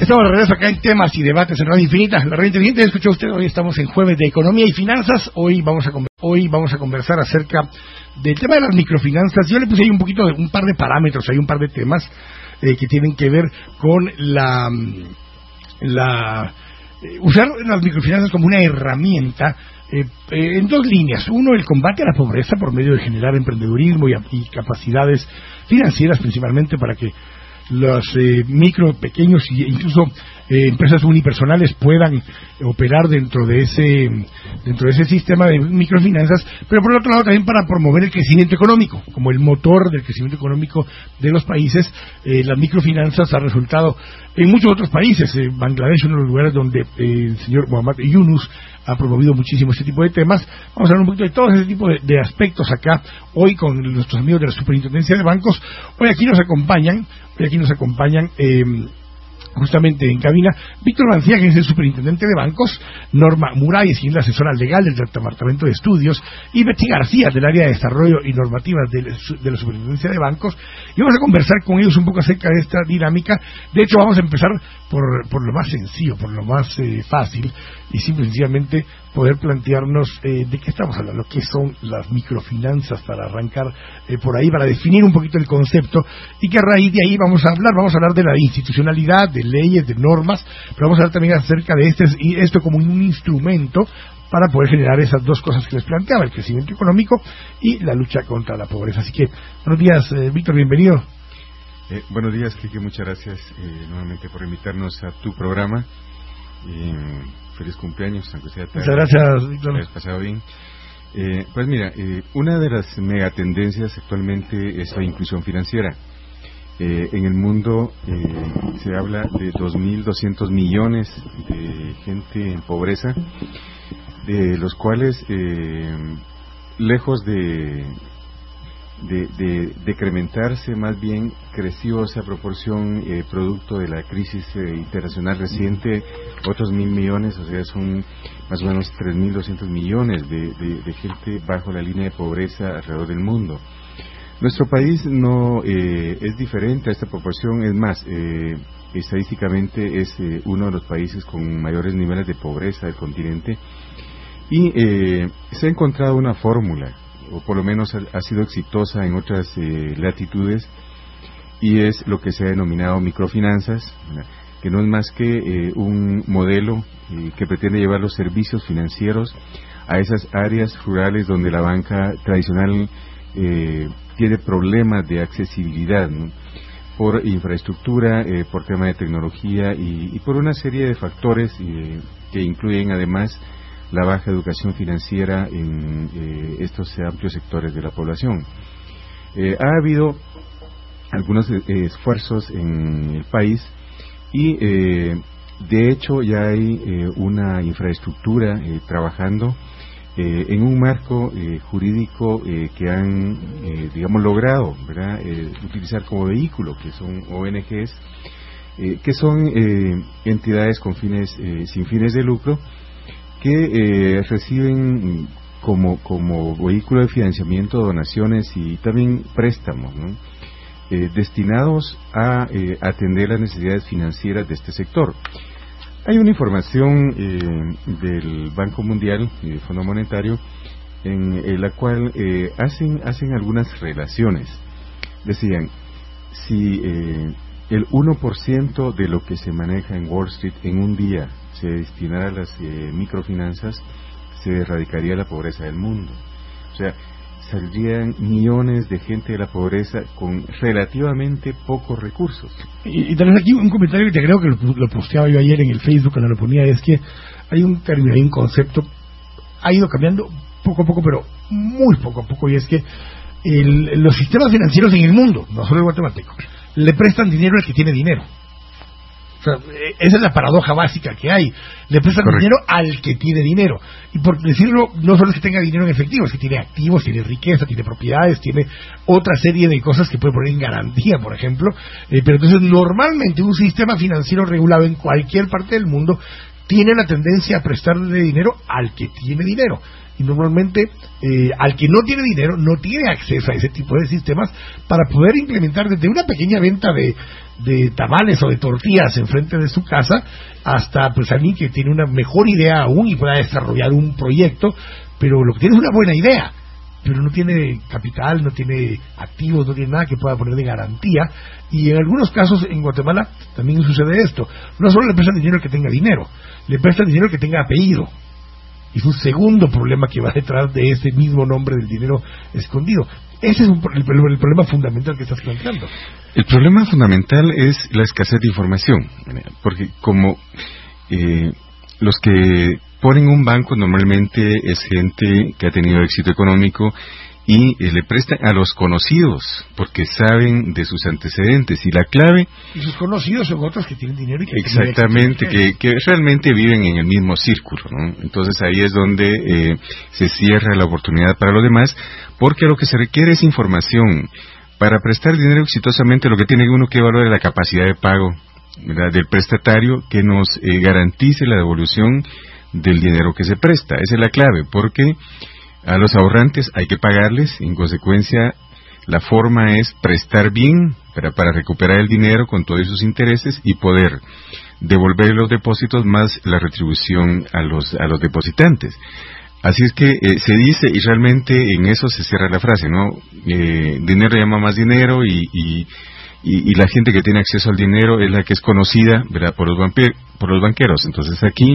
Estamos de regreso acá en Temas y Debates en Radio Infinita, la Radio Inteligente. Escuchó usted, hoy estamos en Jueves de Economía y Finanzas. Hoy vamos a conversar acerca del tema de las microfinanzas. Yo le puse ahí un par de parámetros, hay un par de temas que tienen que ver con usar las microfinanzas como una herramienta en dos líneas. Uno, el combate a la pobreza por medio de generar emprendedurismo y capacidades financieras, principalmente para que los micro, pequeños e incluso empresas unipersonales puedan operar dentro de ese sistema de microfinanzas, pero por el otro lado también para promover el crecimiento económico, como el motor del crecimiento económico de los países. Las microfinanzas han resultado en muchos otros países. Bangladesh, uno de los lugares donde el señor Muhammad Yunus ha promovido muchísimo este tipo de temas. Vamos a hablar un poquito de todo ese tipo de aspectos acá hoy con nuestros amigos de la Superintendencia de Bancos. Hoy aquí nos acompañan justamente en cabina Víctor Mancía, que es el superintendente de bancos, Norma Muralles, quien es la asesora legal del Departamento de Estudios, y Betty García, del área de Desarrollo y Normativas de la Superintendencia de Bancos, y vamos a conversar con ellos un poco acerca de esta dinámica. De hecho, vamos a empezar por lo más sencillo, por lo más fácil, y sencillamente poder plantearnos de qué estamos hablando, qué son las microfinanzas, para arrancar por ahí, para definir un poquito el concepto, y que a raíz de ahí vamos a hablar de la institucionalidad, de leyes, de normas, pero vamos a hablar también acerca de esto como un instrumento para poder generar esas dos cosas que les planteaba, el crecimiento económico y la lucha contra la pobreza. Así que, buenos días, Víctor, bienvenido. Buenos días, Kike, muchas gracias nuevamente por invitarnos a tu programa. Feliz cumpleaños, aunque sea tarde. Muchas gracias, Víctor. ¿Has pasado bien? Pues mira, una de las megatendencias actualmente es la inclusión financiera. En el mundo se habla de 2.200 millones de gente en pobreza, de los cuales, lejos de decrementarse, más bien creció esa proporción producto de la crisis internacional reciente, otros 1.000 millones, o sea, son más o menos 3.200 millones de gente bajo la línea de pobreza alrededor del mundo. Nuestro país no es diferente a esta proporción, es más, estadísticamente es uno de los países con mayores niveles de pobreza del continente, y se ha encontrado una fórmula, o por lo menos ha sido exitosa en otras latitudes, y es lo que se ha denominado microfinanzas, que no es más que un modelo que pretende llevar los servicios financieros a esas áreas rurales donde la banca tradicional tiene problemas de accesibilidad, ¿no? Por infraestructura, por tema de tecnología y por una serie de factores que incluyen además la baja educación financiera en estos amplios sectores de la población. Ha habido algunos esfuerzos en el país y de hecho ya hay una infraestructura trabajando en un marco jurídico que han logrado, ¿verdad?, utilizar como vehículo, que son ONGs, que son entidades con fines sin fines de lucro, que reciben como vehículo de financiamiento donaciones y también préstamos, ¿no?, destinados a atender las necesidades financieras de este sector. Hay una información del Banco Mundial y del Fondo Monetario en la cual hacen algunas relaciones. Decían, si el 1% de lo que se maneja en Wall Street en un día se destinara a las microfinanzas, se erradicaría la pobreza del mundo. O sea, saldrían millones de gente de la pobreza con relativamente pocos recursos. Y tal vez aquí un comentario que te creo que lo posteaba yo ayer en el Facebook cuando lo ponía, es que hay un término, hay un concepto, ha ido cambiando poco a poco, pero muy poco a poco, y es que los sistemas financieros en el mundo, no solo el guatemalteco, le prestan dinero al que tiene dinero. O sea, esa es la paradoja básica que hay. Le prestan dinero al que tiene dinero. Y por decirlo, no solo es que tenga dinero en efectivo, es que tiene activos, tiene riqueza, tiene propiedades, tiene otra serie de cosas que puede poner en garantía, por ejemplo. Pero entonces, normalmente un sistema financiero regulado en cualquier parte del mundo tiene la tendencia a prestarle dinero al que tiene dinero. Y normalmente al que no tiene dinero no tiene acceso a ese tipo de sistemas para poder implementar desde una pequeña venta de tamales o de tortillas enfrente de su casa hasta pues alguien que tiene una mejor idea aún y pueda desarrollar un proyecto, pero lo que tiene es una buena idea, pero no tiene capital, no tiene activos, no tiene nada que pueda poner de garantía. Y en algunos casos en Guatemala también sucede esto. No solo le prestan dinero al que tenga dinero, le prestan dinero al que tenga apellido. Y es un segundo problema que va detrás de ese mismo nombre del dinero escondido. Ese es el problema fundamental que estás planteando. El problema fundamental es la escasez de información, porque como los que ponen un banco normalmente es gente que ha tenido éxito económico y le prestan a los conocidos porque saben de sus antecedentes, y la clave... Y sus conocidos son otros que tienen dinero y que... Exactamente, que realmente viven en el mismo círculo, ¿no? Entonces ahí es donde se cierra la oportunidad para los demás, porque lo que se requiere es información. Para prestar dinero exitosamente lo que tiene uno que evaluar es la capacidad de pago, ¿verdad?, del prestatario, que nos garantice la devolución del dinero que se presta. Esa es la clave, porque a los ahorrantes hay que pagarles, en consecuencia la forma es prestar bien para recuperar el dinero con todos sus intereses y poder devolver los depósitos más la retribución a los depositantes. Así es que se dice, y realmente en eso se cierra la frase, ¿no? Dinero llama más dinero, y la gente que tiene acceso al dinero es la que es conocida, ¿verdad?, por los banqueros. Entonces aquí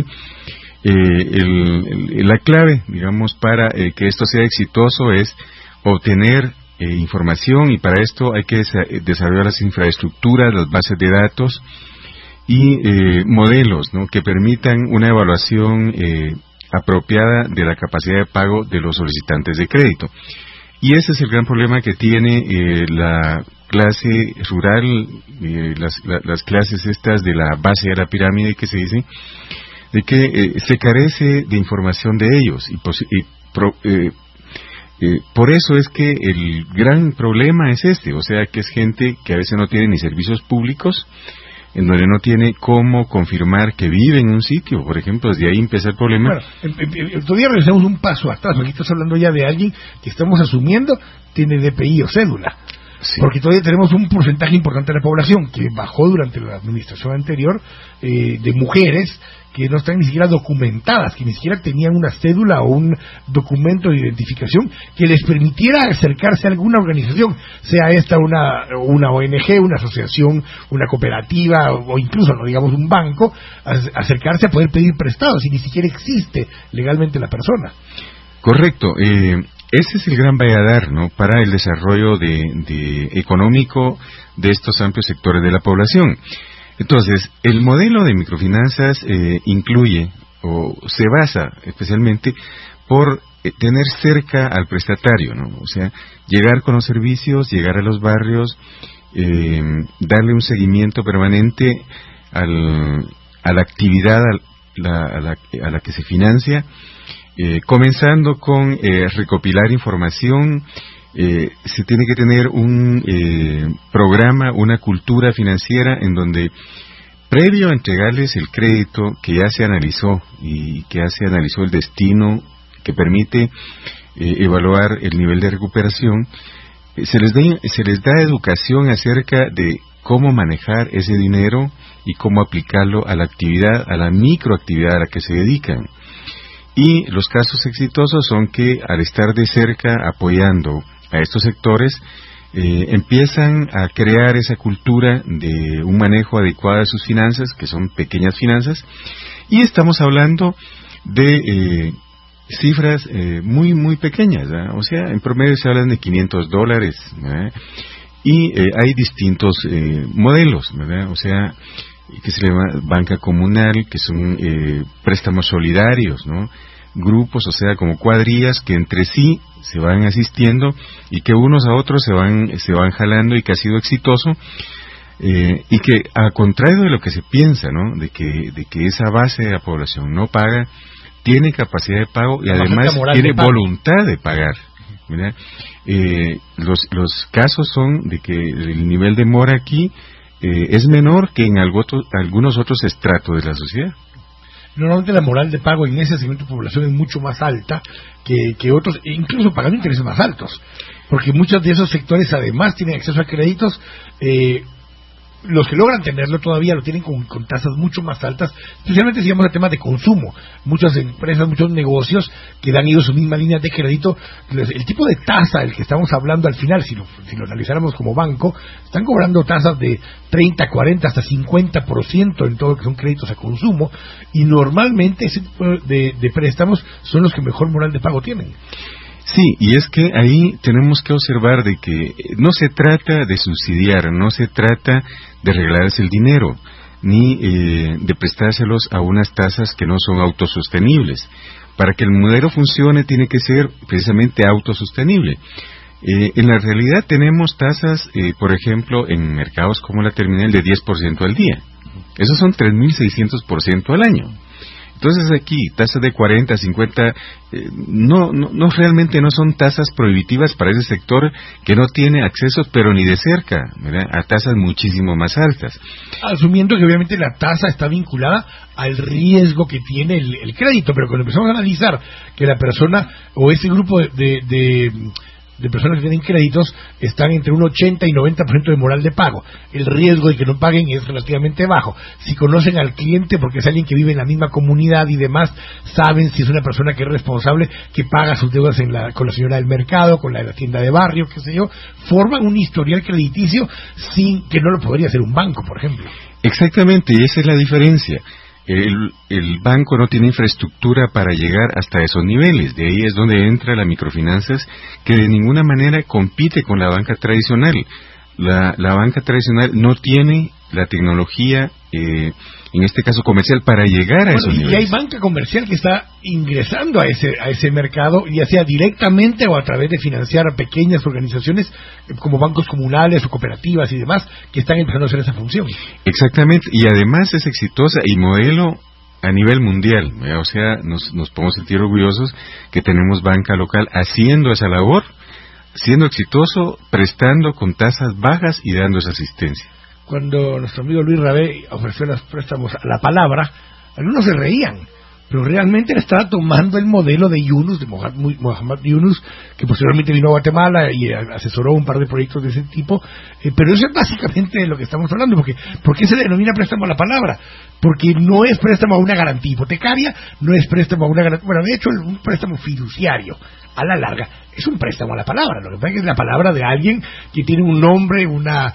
la clave, digamos, para que esto sea exitoso es obtener información, y para esto hay que desarrollar las infraestructuras, las bases de datos y modelos, ¿no?, que permitan una evaluación apropiada de la capacidad de pago de los solicitantes de crédito. Y ese es el gran problema que tiene la clase rural, las clases estas de la base de la pirámide que se dice, de que se carece de información de ellos, y por eso es que el gran problema es o sea, que es gente que a veces no tiene ni servicios públicos, en donde no tiene cómo confirmar que vive en un sitio, por ejemplo. Desde ahí empieza el problema. Bueno, todavía regresamos un paso atrás. Aquí estás hablando ya de alguien que estamos asumiendo tiene DPI o cédula. Sí. Porque todavía tenemos un porcentaje importante de la población que bajó durante la administración anterior, de mujeres que no están ni siquiera documentadas, que ni siquiera tenían una cédula o un documento de identificación que les permitiera acercarse a alguna organización, sea esta una ONG, una asociación, una cooperativa o incluso, no digamos, un banco, acercarse a poder pedir prestados, y ni siquiera existe legalmente la persona. Correcto. Ese es el gran valladar, ¿no?, para el desarrollo económico de estos amplios sectores de la población. Entonces, el modelo de microfinanzas incluye o se basa especialmente por tener cerca al prestatario, ¿no? O sea, llegar con los servicios, llegar a los barrios, darle un seguimiento permanente a la actividad a la que se financia, comenzando con recopilar información. Se tiene que tener un programa, una cultura financiera en donde, previo a entregarles el crédito que ya se analizó y que ya se analizó el destino que permite evaluar el nivel de recuperación, se les da educación acerca de cómo manejar ese dinero y cómo aplicarlo a la actividad, a la microactividad a la que se dedican. Y los casos exitosos son que, al estar de cerca apoyando a estos sectores, empiezan a crear esa cultura de un manejo adecuado de sus finanzas, que son pequeñas finanzas, y estamos hablando de cifras muy muy pequeñas, ¿verdad? O sea, en promedio se hablan de $500, ¿verdad? Y hay distintos modelos, ¿verdad? O sea, que se llama banca comunal, que son préstamos solidarios, ¿no? Grupos, o sea, como cuadrillas que entre sí se van asistiendo y que unos a otros se van jalando, y que ha sido exitoso, y que, a contrario de lo que se piensa, ¿no?, de que esa base de la población no paga, tiene capacidad de pago y además tiene voluntad de pagar. Mira, los casos son de que el nivel de mora aquí es menor que en algunos otros estratos de la sociedad. Normalmente la moral de pago en ese segmento de población es mucho más alta que otros, e incluso pagando intereses más altos, porque muchos de esos sectores además tienen acceso a créditos. Los que logran tenerlo todavía lo tienen con tasas mucho más altas, especialmente si vamos a temas de consumo. Muchas empresas, muchos negocios que han ido a su misma línea de crédito, el tipo de tasa del que estamos hablando al final, si lo analizáramos como banco, están cobrando tasas de 30, 40, hasta 50% en todo lo que son créditos a consumo, y normalmente ese tipo de préstamos son los que mejor moral de pago tienen. Sí, y es que ahí tenemos que observar de que no se trata de subsidiar, no se trata de regalarse el dinero, ni de prestárselos a unas tasas que no son autosostenibles. Para que el modelo funcione tiene que ser precisamente autosostenible. En la realidad tenemos tasas, por ejemplo, en mercados como la terminal de 10% al día. Esos son 3.600% al año. Entonces aquí, tasas de 40, 50, no realmente no son tasas prohibitivas para ese sector que no tiene acceso, pero ni de cerca, ¿verdad?, a tasas muchísimo más altas. Asumiendo que obviamente la tasa está vinculada al riesgo que tiene el crédito, pero cuando empezamos a analizar que la persona o ese grupo de personas que tienen créditos están entre un 80 y 90% de moral de pago, el riesgo de que no paguen es relativamente bajo. Si conocen al cliente, porque es alguien que vive en la misma comunidad y demás, saben si es una persona que es responsable, que paga sus deudas con la señora del mercado, con la de la tienda de barrio, qué sé yo, forman un historial crediticio sin que no lo podría hacer un banco, por ejemplo. Exactamente, y esa es la diferencia. El banco no tiene infraestructura para llegar hasta esos niveles. De ahí es donde entra la microfinanzas, que de ninguna manera compite con la banca tradicional. La banca tradicional no tiene la tecnología, en este caso comercial, para llegar a esos niveles. Y hay banca comercial que está ingresando a ese mercado, ya sea directamente o a través de financiar a pequeñas organizaciones como bancos comunales o cooperativas y demás, que están empezando a hacer esa función. Exactamente, y además es exitosa y modelo a nivel mundial, o sea, nos podemos sentir orgullosos que tenemos banca local haciendo esa labor, siendo exitoso, prestando con tasas bajas y dando esa asistencia. Cuando nuestro amigo Luis Rabé ofreció los préstamos a la palabra, algunos se reían, pero realmente él estaba tomando el modelo de Yunus, de Mohamed Yunus, que posteriormente vino a Guatemala y asesoró un par de proyectos de ese tipo, pero eso es básicamente de lo que estamos hablando, porque ¿por qué se denomina préstamo a la palabra? Porque no es préstamo a una garantía hipotecaria, no es préstamo a una garantía, bueno, de hecho es un préstamo fiduciario, a la larga es un préstamo a la palabra. Lo que pasa es que es la palabra de alguien que tiene un nombre, una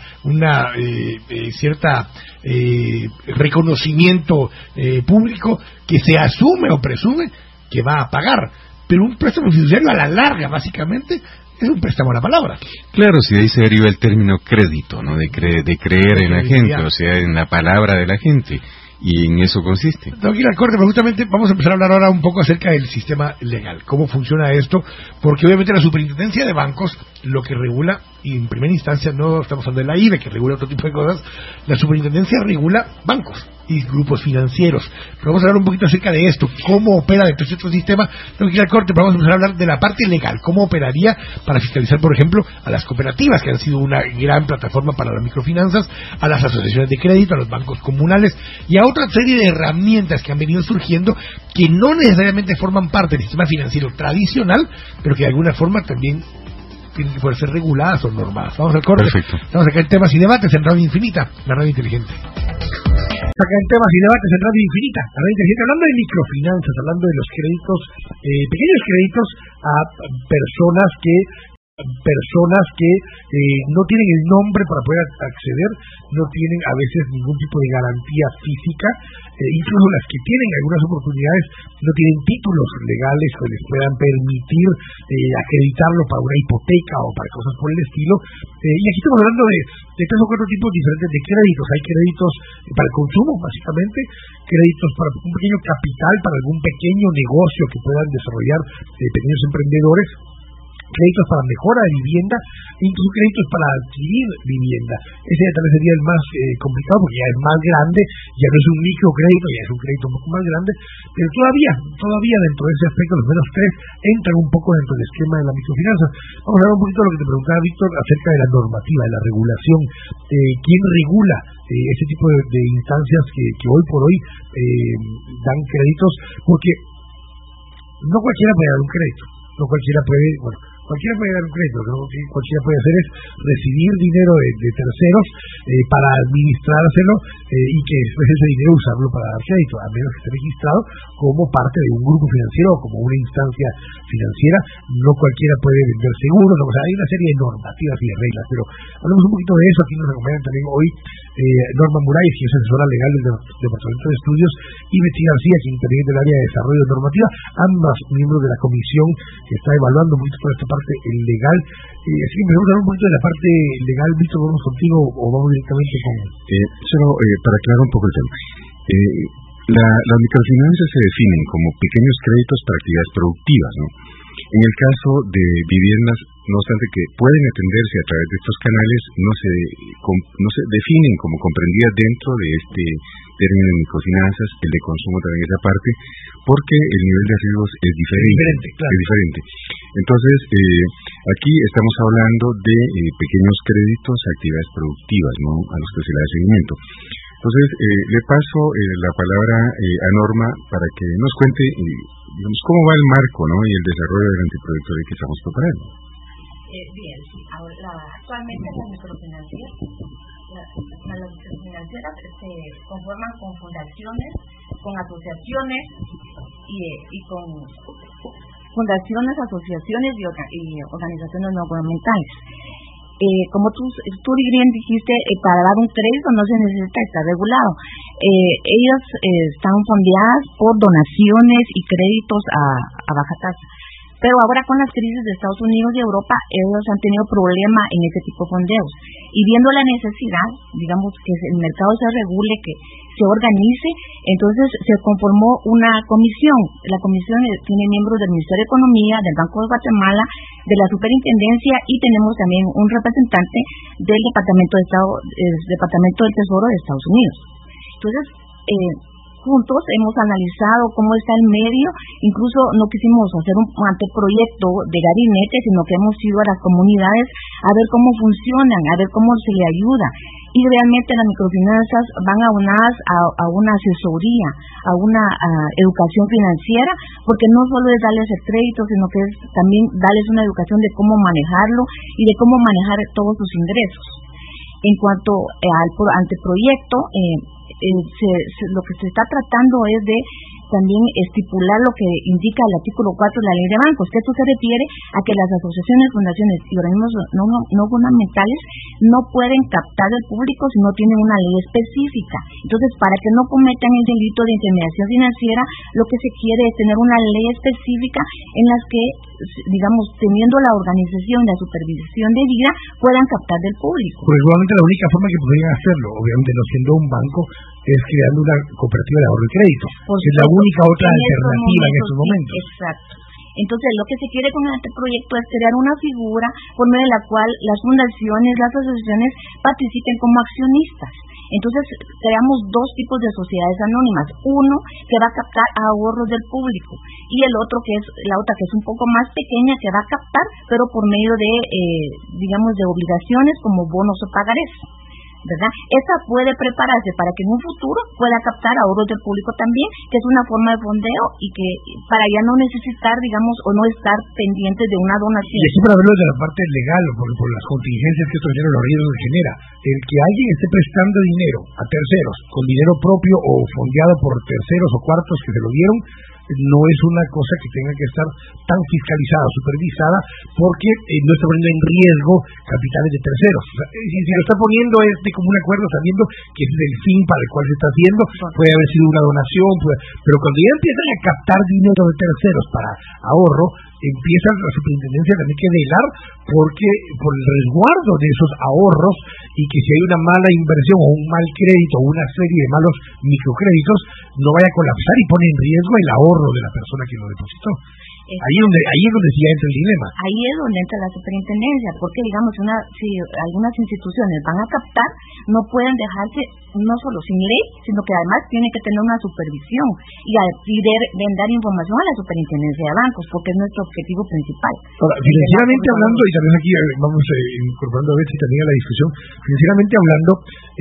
cierta reconocimiento público, que se asume o presume que va a pagar. Pero un préstamo fiduciario a la larga, básicamente, es un préstamo a la palabra. Claro, si de ahí se deriva el término crédito, ¿no? De creer en la gente, o sea, en la palabra de la gente. Y en eso consiste. Tengo que ir al corte, pero justamente vamos a empezar a hablar ahora un poco acerca del sistema legal. ¿Cómo funciona esto? Porque obviamente la superintendencia de bancos lo que regula, y en primera instancia no estamos hablando de la IBE, que regula otro tipo de cosas, la superintendencia regula bancos y grupos financieros. Pero vamos a hablar un poquito acerca de esto, cómo opera dentro de este sistema. Tengo que ir al corte, pero vamos a empezar a hablar de la parte legal, cómo operaría para fiscalizar, por ejemplo, a las cooperativas, que han sido una gran plataforma para las microfinanzas, a las asociaciones de crédito, a los bancos comunales y a otra serie de herramientas que han venido surgiendo, que no necesariamente forman parte del sistema financiero tradicional, pero que de alguna forma también tienen que poder ser reguladas o normadas. Vamos al corte. Perfecto. Estamos acá en Temas y Debates en Radio Infinita, la radio inteligente. Acá en Temas y Debates en Radio Infinita, la radio inteligente, hablando de microfinanzas, hablando de los créditos, pequeños créditos a personas que no tienen el nombre para poder acceder, no tienen a veces ningún tipo de garantía física, incluso las que tienen algunas oportunidades no tienen títulos legales que les puedan permitir acreditarlo para una hipoteca o para cosas por el estilo. Y aquí estamos hablando de tres o cuatro tipos diferentes de créditos. Hay créditos para el consumo, básicamente, créditos para un pequeño capital, para algún pequeño negocio que puedan desarrollar pequeños emprendedores. créditos para mejora de vivienda, incluso créditos para adquirir vivienda. Ese tal vez sería el más complicado, porque ya es más grande, ya no es un microcrédito, ya es un crédito un poco más grande, pero todavía dentro de ese aspecto, los menos tres entran un poco dentro del esquema de la microfinanza. Vamos a hablar un poquito de lo que te preguntaba Víctor acerca de la normativa, de la regulación. ¿Quién regula ese tipo de instancias que hoy por hoy dan créditos? Porque no cualquiera puede dar un crédito, cualquiera puede dar un crédito. Lo que cualquiera puede hacer es recibir dinero de terceros para administrárselo y que después ese dinero usarlo para dar crédito, a menos que esté registrado como parte de un grupo financiero o como una instancia financiera. No cualquiera puede vender seguros, o sea, hay una serie de normativas y de reglas, pero hablamos un poquito de eso. Aquí nos acompañan también hoy Norma Muralles, que es asesora legal del Departamento de Estudios, y Betty García, que interviene del área de desarrollo normativa, ambas miembros de la comisión que está evaluando un poquito toda esta parte legal. Así que empezamos a hablar un poquito de la parte legal. Víctor, ¿vamos contigo o vamos directamente con...? Solo para aclarar un poco el tema. Las microfinanzas se definen como pequeños créditos para actividades productivas, ¿no? En el caso de viviendas, no obstante que pueden atenderse a través de estos canales, no se definen como comprendidas dentro de este término de microfinanzas. El de consumo también es aparte, porque el nivel de riesgos es diferente. Claro. Es diferente. Entonces, aquí estamos hablando de pequeños créditos a actividades productivas, ¿no?, a los que se le da seguimiento. Entonces, le paso la palabra a Norma para que nos cuente, digamos, cómo va el marco, ¿no?, y el desarrollo del anteproyecto de que estamos preparando. Bien, ahora, actualmente las microfinancieras se conforman con fundaciones, con asociaciones y con fundaciones, asociaciones y organizaciones no gubernamentales. Como tú bien dijiste, para dar un crédito no se necesita estar regulado. Ellas están fondeadas por donaciones y créditos a baja tasa. Pero ahora con las crisis de Estados Unidos y Europa, ellos han tenido problema en ese tipo de fondeos. Y viendo la necesidad, digamos, que el mercado se regule, que se organice, entonces se conformó una comisión. La comisión tiene miembros del Ministerio de Economía, del Banco de Guatemala, de la Superintendencia, y tenemos también un representante del Departamento del Tesoro de Estados Unidos. Entonces, juntos hemos analizado cómo está el medio. Incluso no quisimos hacer un anteproyecto de gabinete, sino que hemos ido a las comunidades a ver cómo funcionan, a ver cómo se le ayuda. Y realmente las microfinanzas van aunadas a una asesoría, a una educación financiera, porque no solo es darles el crédito, sino que es también darles una educación de cómo manejarlo y de cómo manejar todos sus ingresos. En cuanto al anteproyecto, lo que se está tratando es de también estipular lo que indica el artículo 4 de la Ley de Bancos, que esto se refiere a que las asociaciones, fundaciones y organismos no gubernamentales no pueden captar al público si no tienen una ley específica. Entonces, para que no cometan el delito de intermediación financiera, lo que se quiere es tener una ley específica en las que, digamos, teniendo la organización, la supervisión de vida, puedan captar del público. Pues igualmente la única forma que podrían hacerlo, obviamente no siendo un banco, es creando una cooperativa de ahorro y crédito, que es la única otra alternativa en estos momentos. Exacto. Entonces, lo que se quiere con este proyecto es crear una figura por medio de la cual las fundaciones, las asociaciones participen como accionistas. Entonces, creamos dos tipos de sociedades anónimas. Uno que va a captar ahorros del público y el otro que es la otra que es un poco más pequeña, que va a captar, pero por medio de, digamos, de obligaciones como bonos o pagarés, ¿verdad? Esa puede prepararse para que en un futuro pueda captar ahorros del público también, que es una forma de fondeo y que para ya no necesitar, digamos, o no estar pendientes de una donación. Y aquí para verlo de la parte legal, por las contingencias que esto genera, los riesgos que genera, el que alguien esté prestando dinero a terceros, con dinero propio o fondeado por terceros o cuartos que se lo dieron, no es una cosa que tenga que estar tan fiscalizada o supervisada, porque no está poniendo en riesgo capitales de terceros. O sea, si lo está poniendo es de común acuerdo, sabiendo que ese es el fin para el cual se está haciendo, puede haber sido una donación, pero cuando ya empiezan a captar dinero de terceros para ahorro, empieza la superintendencia también que velar porque por el resguardo de esos ahorros, y que si hay una mala inversión o un mal crédito o una serie de malos microcréditos, no vaya a colapsar y pone en riesgo el ahorro de la persona que lo depositó. Ahí es donde sí entra el dilema. Ahí es donde entra la superintendencia, porque digamos, si algunas instituciones van a captar, no pueden dejarse no solo sin ley, sino que además tienen que tener una supervisión y dar información a la superintendencia de bancos, porque es nuestro objetivo principal. Ahora, financieramente hablando, y también aquí vamos incorporando a Betsy también a la discusión, financieramente hablando,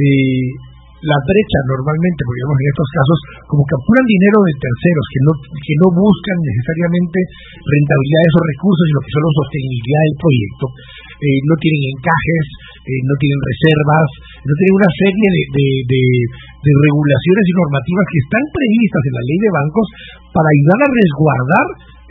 la brecha normalmente, porque digamos en estos casos, como capturan dinero de terceros que no buscan necesariamente rentabilidad de esos recursos, sino que solo sostenibilidad del proyecto, no tienen encajes, no tienen reservas, no tienen una serie de regulaciones y normativas que están previstas en la ley de bancos para ayudar a resguardar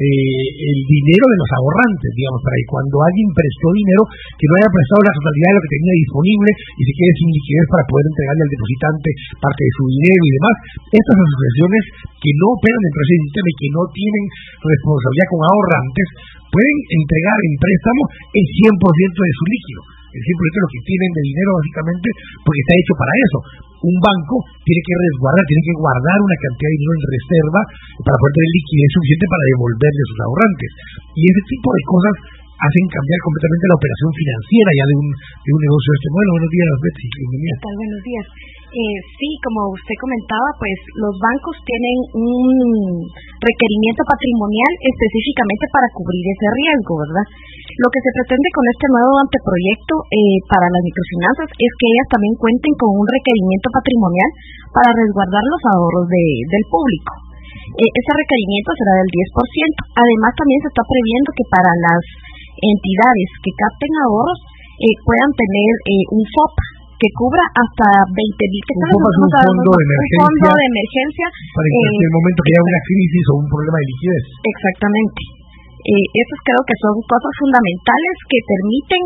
el dinero de los ahorrantes, digamos, para que cuando alguien prestó dinero, que no haya prestado la totalidad de lo que tenía disponible y se quede sin liquidez para poder entregarle al depositante parte de su dinero y demás. Estas asociaciones que no operan dentro de ese sistema y que no tienen responsabilidad con ahorrantes, pueden entregar en préstamo el 100% de su líquido, el 100% de lo que tienen de dinero básicamente, porque está hecho para eso. Un banco tiene que resguardar, tiene que guardar una cantidad de dinero en reserva para poder tener liquidez suficiente para devolverle a sus ahorrantes. Y ese tipo de cosas hacen cambiar completamente la operación financiera ya de un negocio de este modelo. Buenos días, Betsy. Bienvenida. ¿Qué tal? Buenos días. Sí, como usted comentaba, pues los bancos tienen un requerimiento patrimonial específicamente para cubrir ese riesgo, ¿verdad? Lo que se pretende con este nuevo anteproyecto para las microfinanzas es que ellas también cuenten con un requerimiento patrimonial para resguardar los ahorros del público. Ese requerimiento será del 10%. Además, también se está previendo que para las entidades que capten ahorros puedan tener un FOP que cubra hasta 20.000 un fondo de emergencia para en cualquier momento que haya una crisis o un problema de liquidez. Exactamente. Esas creo que son cosas fundamentales que permiten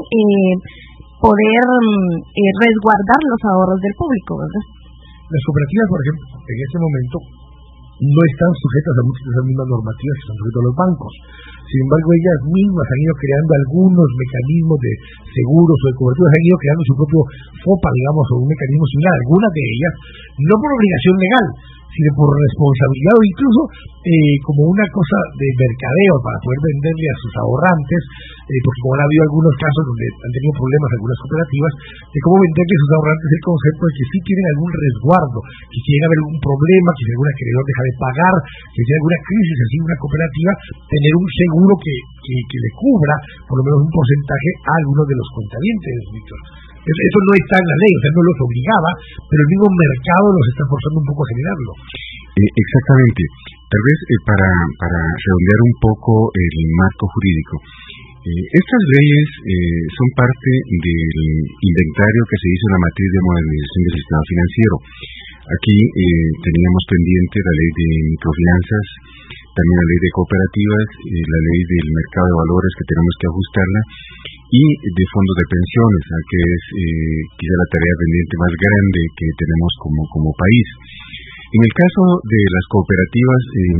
poder resguardar los ahorros del público, ¿verdad? Las cooperativas, por ejemplo, en este momento no están sujetas a muchas de esas mismas normativas que están sujetas a los bancos. Sin embargo, ellas mismas han ido creando algunos mecanismos de seguros o de cobertura, han ido creando su propio FOPA, digamos, o un mecanismo similar. Algunas de ellas, no por obligación legal, sino por responsabilidad o incluso como una cosa de mercadeo para poder venderle a sus ahorrantes, porque como han habido algunos casos donde han tenido problemas algunas cooperativas, de cómo venderle a sus ahorrantes el concepto de que sí tienen algún resguardo, que si llega a haber algún problema, que si algún acreedor deja de pagar, que si hay alguna crisis así en una cooperativa, tener un seguro que le cubra por lo menos un porcentaje a algunos de los cuentavientes, Víctor. Eso no está en la ley, o sea, no los obligaba, pero el mismo mercado los está forzando un poco a generarlo. Exactamente. Tal vez para redondear un poco el marco jurídico, estas leyes son parte del inventario que se hizo en la matriz de modernización del sistema financiero. Aquí teníamos pendiente la ley de microfinanzas, también la ley de cooperativas, la ley del mercado de valores que tenemos que ajustarla, y de fondos de pensiones, que es quizá la tarea pendiente más grande que tenemos como país. En el caso de las cooperativas, en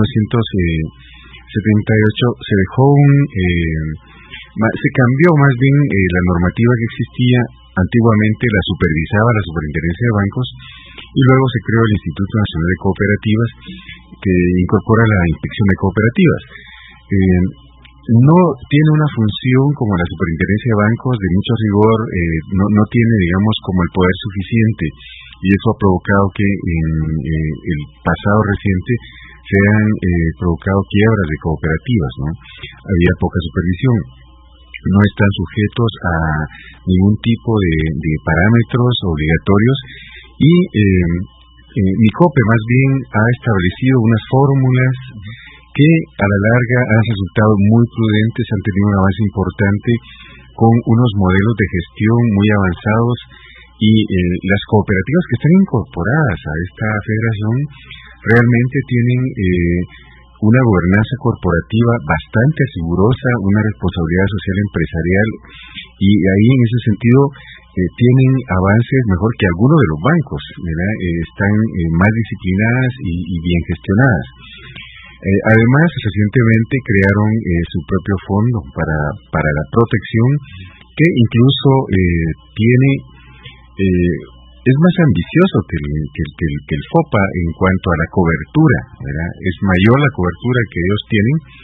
1978 se dejó se cambió más bien la normativa que existía. Antiguamente la supervisaba la Superintendencia de Bancos y luego se creó el Instituto Nacional de Cooperativas, que incorpora la inspección de cooperativas. No tiene una función como la Superintendencia de Bancos de mucho rigor, no tiene, digamos, como el poder suficiente, y eso ha provocado que en el pasado reciente se han provocado quiebras de cooperativas, ¿no? Había poca supervisión, no están sujetos a ningún tipo de parámetros obligatorios, y Micope más bien ha establecido unas fórmulas que a la larga han resultado muy prudentes, han tenido un avance importante con unos modelos de gestión muy avanzados, y las cooperativas que están incorporadas a esta federación realmente tienen una gobernanza corporativa bastante rigurosa, una responsabilidad social empresarial, y ahí en ese sentido tienen avances mejor que algunos de los bancos, ¿verdad? Están más disciplinadas y bien gestionadas. Además, recientemente crearon su propio fondo para la protección, que incluso tiene es más ambicioso que el FOPA en cuanto a la cobertura, ¿verdad? Es mayor la cobertura que ellos tienen,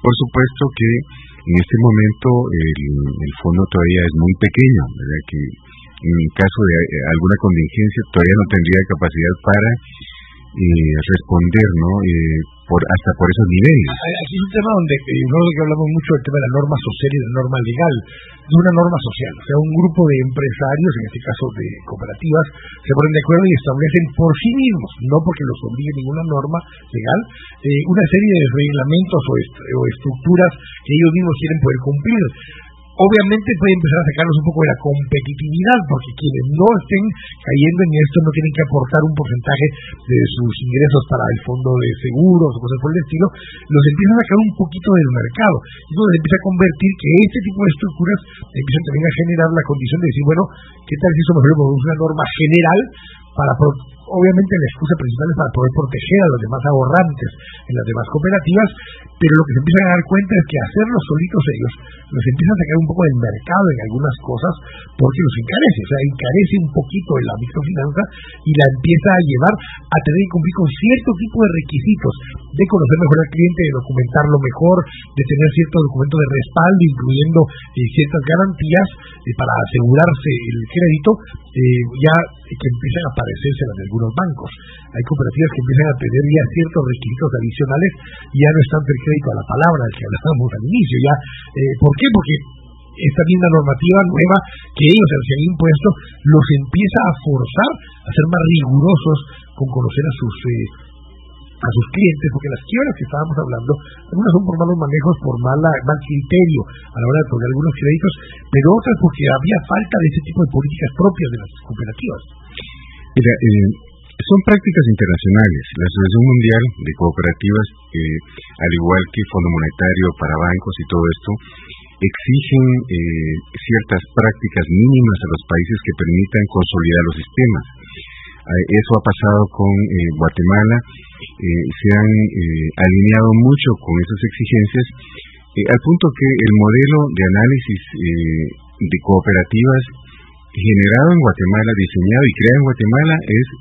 Por supuesto que en este momento el fondo todavía es muy pequeño, ¿verdad? Que en caso de alguna contingencia todavía no tendría capacidad para responder, ¿no? Hasta por esos niveles. Aquí es un tema donde nosotros que hablamos mucho del tema de la norma social y de la norma legal, de una norma social, o sea, un grupo de empresarios, en este caso de cooperativas, se ponen de acuerdo y establecen por sí mismos, no porque los obligue ninguna norma legal, una serie de reglamentos o estructuras que ellos mismos quieren poder cumplir. Obviamente puede empezar a sacarlos un poco de la competitividad, porque quienes no estén cayendo en esto no tienen que aportar un porcentaje de sus ingresos para el fondo de seguros o cosas por el estilo, los empiezan a sacar un poquito del mercado. Entonces empieza a convertir que este tipo de estructuras empiezan también a generar la condición de decir, bueno, ¿qué tal si eso mejor ponemos una norma general para obviamente la excusa principal es para poder proteger a los demás ahorrantes en las demás cooperativas, pero lo que se empiezan a dar cuenta es que hacerlo solitos ellos los empiezan a sacar un poco del mercado en algunas cosas porque los encarece, o sea, encarece un poquito la microfinanza y la empieza a llevar a tener que cumplir con cierto tipo de requisitos de conocer mejor al cliente, de documentarlo mejor, de tener ciertos documentos de respaldo, incluyendo ciertas garantías para asegurarse el crédito, ya que empiezan a parecerse las de algunos bancos. Hay cooperativas que empiezan a tener ya ciertos requisitos adicionales y ya no es tanto el crédito a la palabra del que hablábamos al inicio. Ya, ¿por qué? Porque esta misma normativa nueva que ellos se han impuesto los empieza a forzar a ser más rigurosos con conocer a sus clientes, porque las quiebras que estábamos hablando, algunas son por malos manejos, por mal criterio a la hora de otorgar algunos créditos, pero otras porque había falta de ese tipo de políticas propias de las cooperativas. Mira, son prácticas internacionales. La Asociación Mundial de Cooperativas, al igual que el Fondo Monetario para bancos y todo esto, exigen ciertas prácticas mínimas a los países que permitan consolidar los sistemas. Eso ha pasado con Guatemala, se han alineado mucho con esas exigencias, al punto que el modelo de análisis de cooperativas generado en Guatemala, diseñado y creado en Guatemala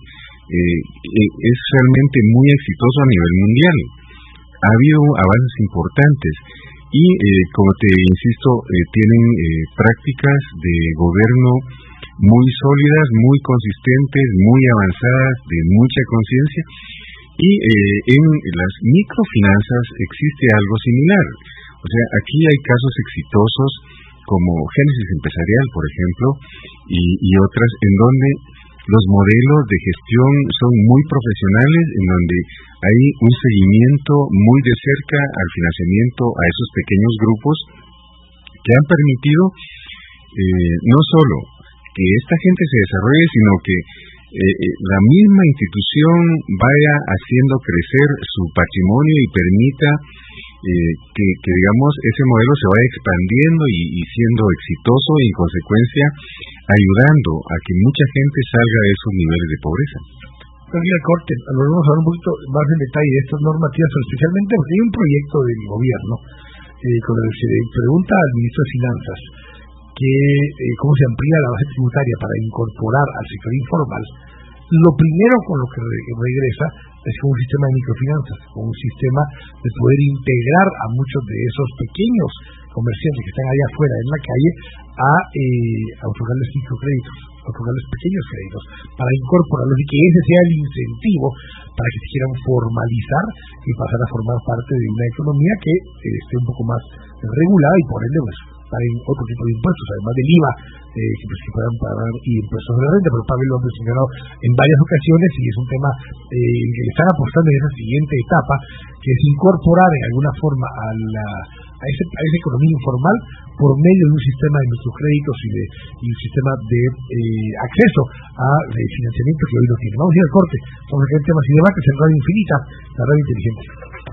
es realmente muy exitoso a nivel mundial. Ha habido avances importantes y, como te insisto, tienen prácticas de gobierno muy sólidas, muy consistentes, muy avanzadas, de mucha conciencia, y en las microfinanzas existe algo similar. O sea, aquí hay casos exitosos como Génesis Empresarial, por ejemplo, y otras en donde los modelos de gestión son muy profesionales, en donde hay un seguimiento muy de cerca al financiamiento a esos pequeños grupos que han permitido no solo que esta gente se desarrolle, sino que la misma institución vaya haciendo crecer su patrimonio y permita que digamos ese modelo se vaya expandiendo y siendo exitoso y en consecuencia ayudando a que mucha gente salga de esos niveles de pobreza. Mira, Corte, vamos a hablar un poquito más en detalle de estas normativas, especialmente porque hay un proyecto del gobierno con el que se pregunta al ministro de Finanzas que cómo se amplía la base tributaria para incorporar al sector informal. Lo primero con lo que regresa es con un sistema de microfinanzas, con un sistema de poder integrar a muchos de esos pequeños comerciantes que están allá afuera en la calle a otorgarles microcréditos, otorgarles pequeños créditos, para incorporarlos y que ese sea el incentivo para que se quieran formalizar y pasar a formar parte de una economía que esté un poco más regulada y por ende pues paguen otro tipo de impuestos, además del IVA, que puedan pagar y impuestos de renta, pero Pablo lo ha mencionado en varias ocasiones y es un tema que le están apostando en esa siguiente etapa, que es incorporar en alguna forma a esa economía informal por medio de un sistema de microcréditos y un sistema de acceso a financiamiento que hoy no tiene. Vamos a ir al corte, vamos a ver temas y debates en Radio Infinita, la radio inteligente.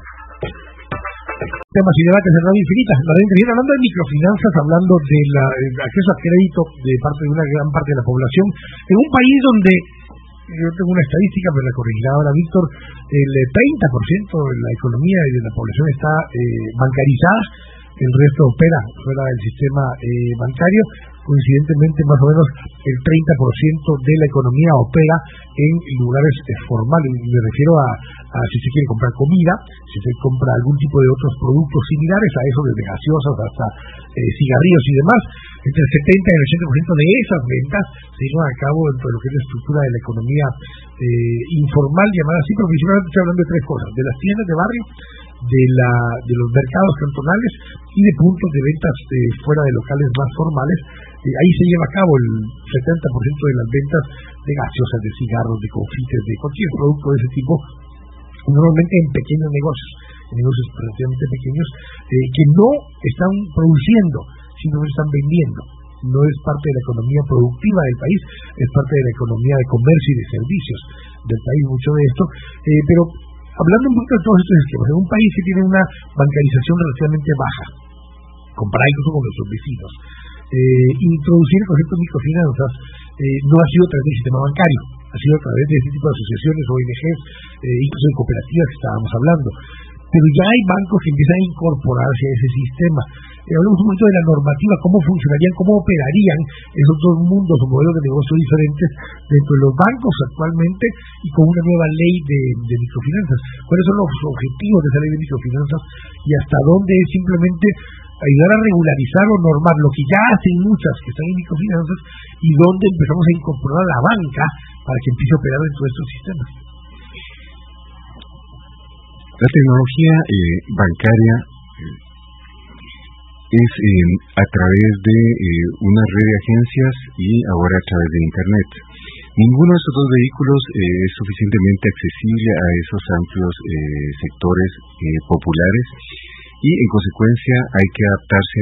Temas y debates en Radio Infinita, la radio inteligente, hablando de microfinanzas, hablando del acceso a crédito de parte de una gran parte de la población, en un país donde, yo tengo una estadística, pero la corregirá ahora Víctor, el 30% de la economía y de la población está bancarizada, el resto opera fuera del sistema bancario. Coincidentemente, más o menos el 30% de la economía opera en lugares formales. Me refiero a si se quiere comprar comida, si se compra algún tipo de otros productos similares a eso, desde gaseosas hasta cigarrillos y demás. Entre el 70 y el 80% de esas ventas se llevan a cabo dentro de lo que es la estructura de la economía informal, llamada así, pero principalmente estoy hablando de tres cosas: de las tiendas de barrio, de los mercados cantonales y de puntos de ventas fuera de locales más formales. Ahí se lleva a cabo el 70% de las ventas de gaseosas, de cigarros, de confites, de cualquier producto de ese tipo, normalmente en pequeños negocios relativamente pequeños, que no están produciendo, sino que están vendiendo. No es parte de la economía productiva del país, es parte de la economía de comercio y de servicios del país, mucho de esto. Pero hablando un poquito de todos estos esquemas, en un país que tiene una bancarización relativamente baja, comparado incluso con nuestros vecinos, introducir el concepto de microfinanzas no ha sido a través del sistema bancario, ha sido a través de este tipo de asociaciones, ONGs, incluso de cooperativas que estábamos hablando. Pero ya hay bancos que empiezan a incorporarse a ese sistema. Hablamos un momento de la normativa, cómo funcionarían, cómo operarían esos dos mundos o modelos de negocio diferentes dentro de los bancos actualmente y con una nueva ley de microfinanzas. ¿Cuáles son los objetivos de esa ley de microfinanzas y hasta dónde es simplemente ayudar a regularizar o normar lo que ya hacen muchas que están en microfinanzas y dónde empezamos a incorporar a la banca para que empiece a operar dentro de estos sistemas? La tecnología bancaria es a través de una red de agencias y ahora a través de Internet. Ninguno de esos dos vehículos es suficientemente accesible a esos amplios sectores populares y en consecuencia hay que adaptarse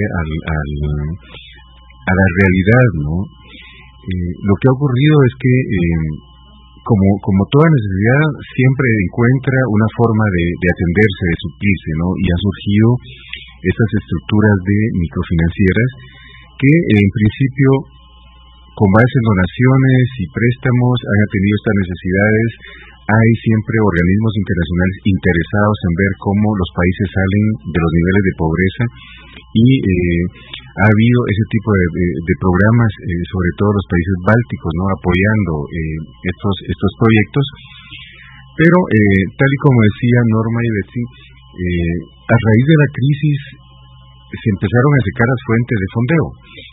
a la realidad, ¿no? Lo que ha ocurrido es que como toda necesidad siempre encuentra una forma de atenderse, de suplirse, ¿no? Y han surgido estas estructuras de microfinancieras que en principio, con base en donaciones y préstamos, han atendido estas necesidades. Hay siempre organismos internacionales interesados en ver cómo los países salen de los niveles de pobreza y ha habido ese tipo de programas, sobre todo los países bálticos, ¿no? Apoyando estos proyectos. Pero tal y como decía Norma y Betsy, a raíz de la crisis se empezaron a secar las fuentes de fondeo.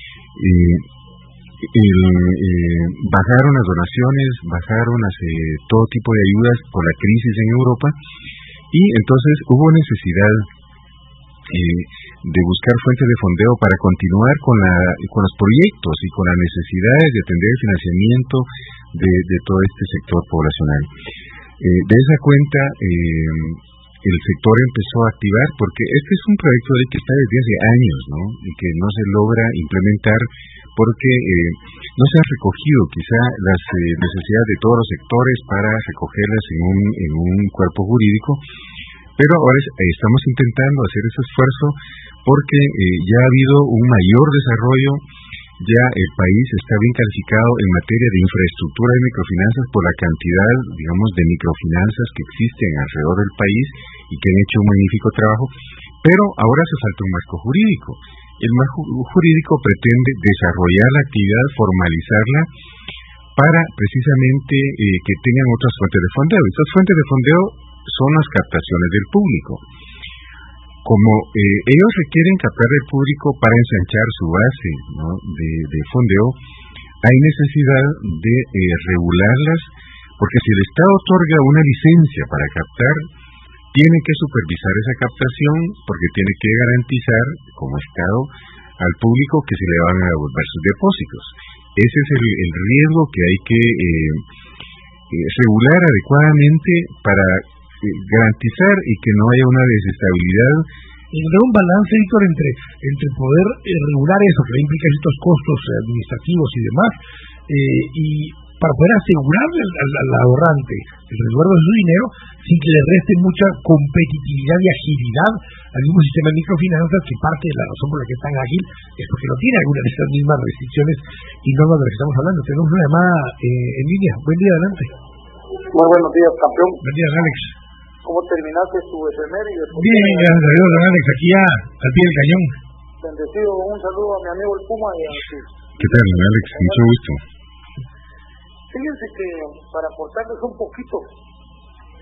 Bajaron las donaciones, bajaron todo tipo de ayudas por la crisis en Europa y entonces hubo necesidad de buscar fuentes de fondeo para continuar con los proyectos y con las necesidades de atender el financiamiento de todo este sector poblacional. De esa cuenta, el sector empezó a activar, porque este es un proyecto que está desde hace años, ¿no? Y que no se logra implementar porque no se han recogido quizá las necesidades de todos los sectores para recogerlas en un cuerpo jurídico, pero ahora estamos intentando hacer ese esfuerzo porque ya ha habido un mayor desarrollo. Ya el país está bien calificado en materia de infraestructura de microfinanzas por la cantidad, digamos, de microfinanzas que existen alrededor del país y que han hecho un magnífico trabajo, pero ahora se falta un marco jurídico. El marco jurídico pretende desarrollar la actividad, formalizarla, para precisamente que tengan otras fuentes de fondeo. Estas fuentes de fondeo son las captaciones del público. Como ellos requieren captar del público para ensanchar su base, ¿no? de fondeo, hay necesidad de regularlas, porque si el Estado otorga una licencia para captar, tiene que supervisar esa captación, porque tiene que garantizar, como Estado, al público que se le van a devolver sus depósitos. Ese es el riesgo que hay que regular adecuadamente para garantizar y que no haya una desestabilidad. Encontrar un balance, Víctor, entre poder regular eso, que implica estos costos administrativos y demás, y para poder asegurarle al ahorrante el resguardo de su dinero sin que le reste mucha competitividad y agilidad al mismo sistema de microfinanzas, que parte de la razón por la que es tan ágil es porque no tiene algunas de estas mismas restricciones y normas de las que estamos hablando. Tenemos una llamada en línea. Buen día, adelante. Muy buenos días, campeón. Buen día, Alex. ¿Cómo terminaste tu efeméride? Bien, gracias a Dios, don Alex, aquí ya al pie del cañón. Bendecido, un saludo a mi amigo el Puma y a sus... ¿Qué tal, don Alex? Mucho gusto. Fíjense que para aportarles un poquito,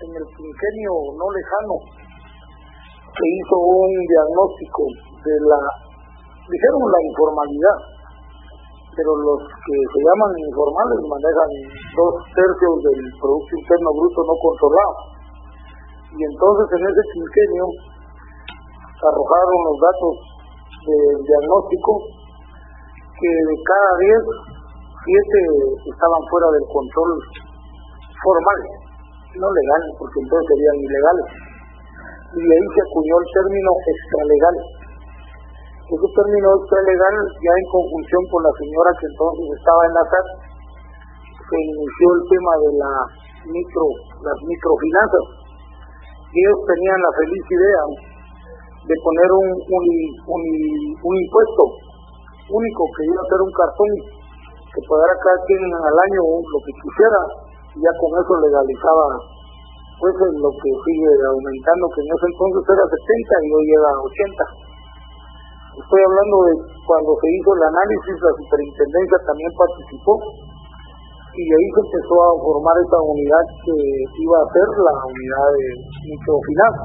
en el quinquenio no lejano, se hizo un diagnóstico de dijeron la informalidad, pero los que se llaman informales manejan 2/3 del Producto Interno Bruto no controlado. Y entonces en ese quinquenio arrojaron los datos del diagnóstico que de cada 10, 7 estaban fuera del control formal, no legal, porque entonces serían ilegales. Y de ahí se acuñó el término extralegal. Ese término extralegal, ya en conjunción con la señora que entonces estaba en la SAT, se inició el tema de las microfinanzas. Y ellos tenían la feliz idea de poner un impuesto único que iba a ser un cartón que pagara cada quien al año lo que quisiera, y ya con eso legalizaba pues lo que sigue aumentando, que en ese entonces era 70 y hoy llega a 80. Estoy hablando de cuando se hizo el análisis, la superintendencia también participó, y ahí se empezó a formar esta unidad que iba a ser la unidad de microfinanzas.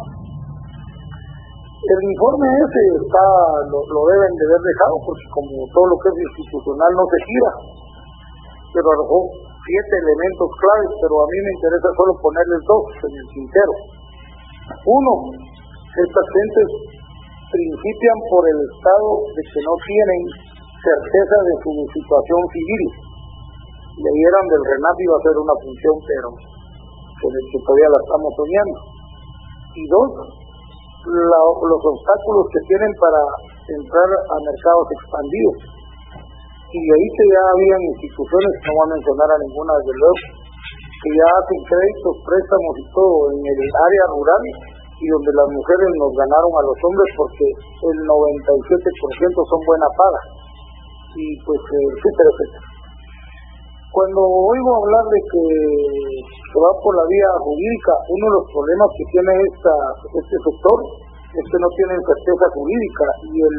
El informe ese lo deben de haber dejado, porque como todo lo que es institucional no se gira, pero arrojó 7 elementos claves, pero a mí me interesa solo ponerles 2 en el tintero. Uno, estas gentes principian por el estado de que no tienen certeza de su situación civil. Leyeron del RENAP iba a ser una función, pero que todavía la estamos soñando. Y 2, los obstáculos que tienen para entrar a mercados expandidos. Y de ahí que ya habían instituciones, no voy a mencionar a ninguna desde luego, que ya hacen créditos, préstamos y todo en el área rural, y donde las mujeres nos ganaron a los hombres porque el 97% son buena paga, y pues etcétera, etcétera. Cuando oigo hablar de que se va por la vía jurídica, uno de los problemas que tiene este sector es que no tienen certeza jurídica, y el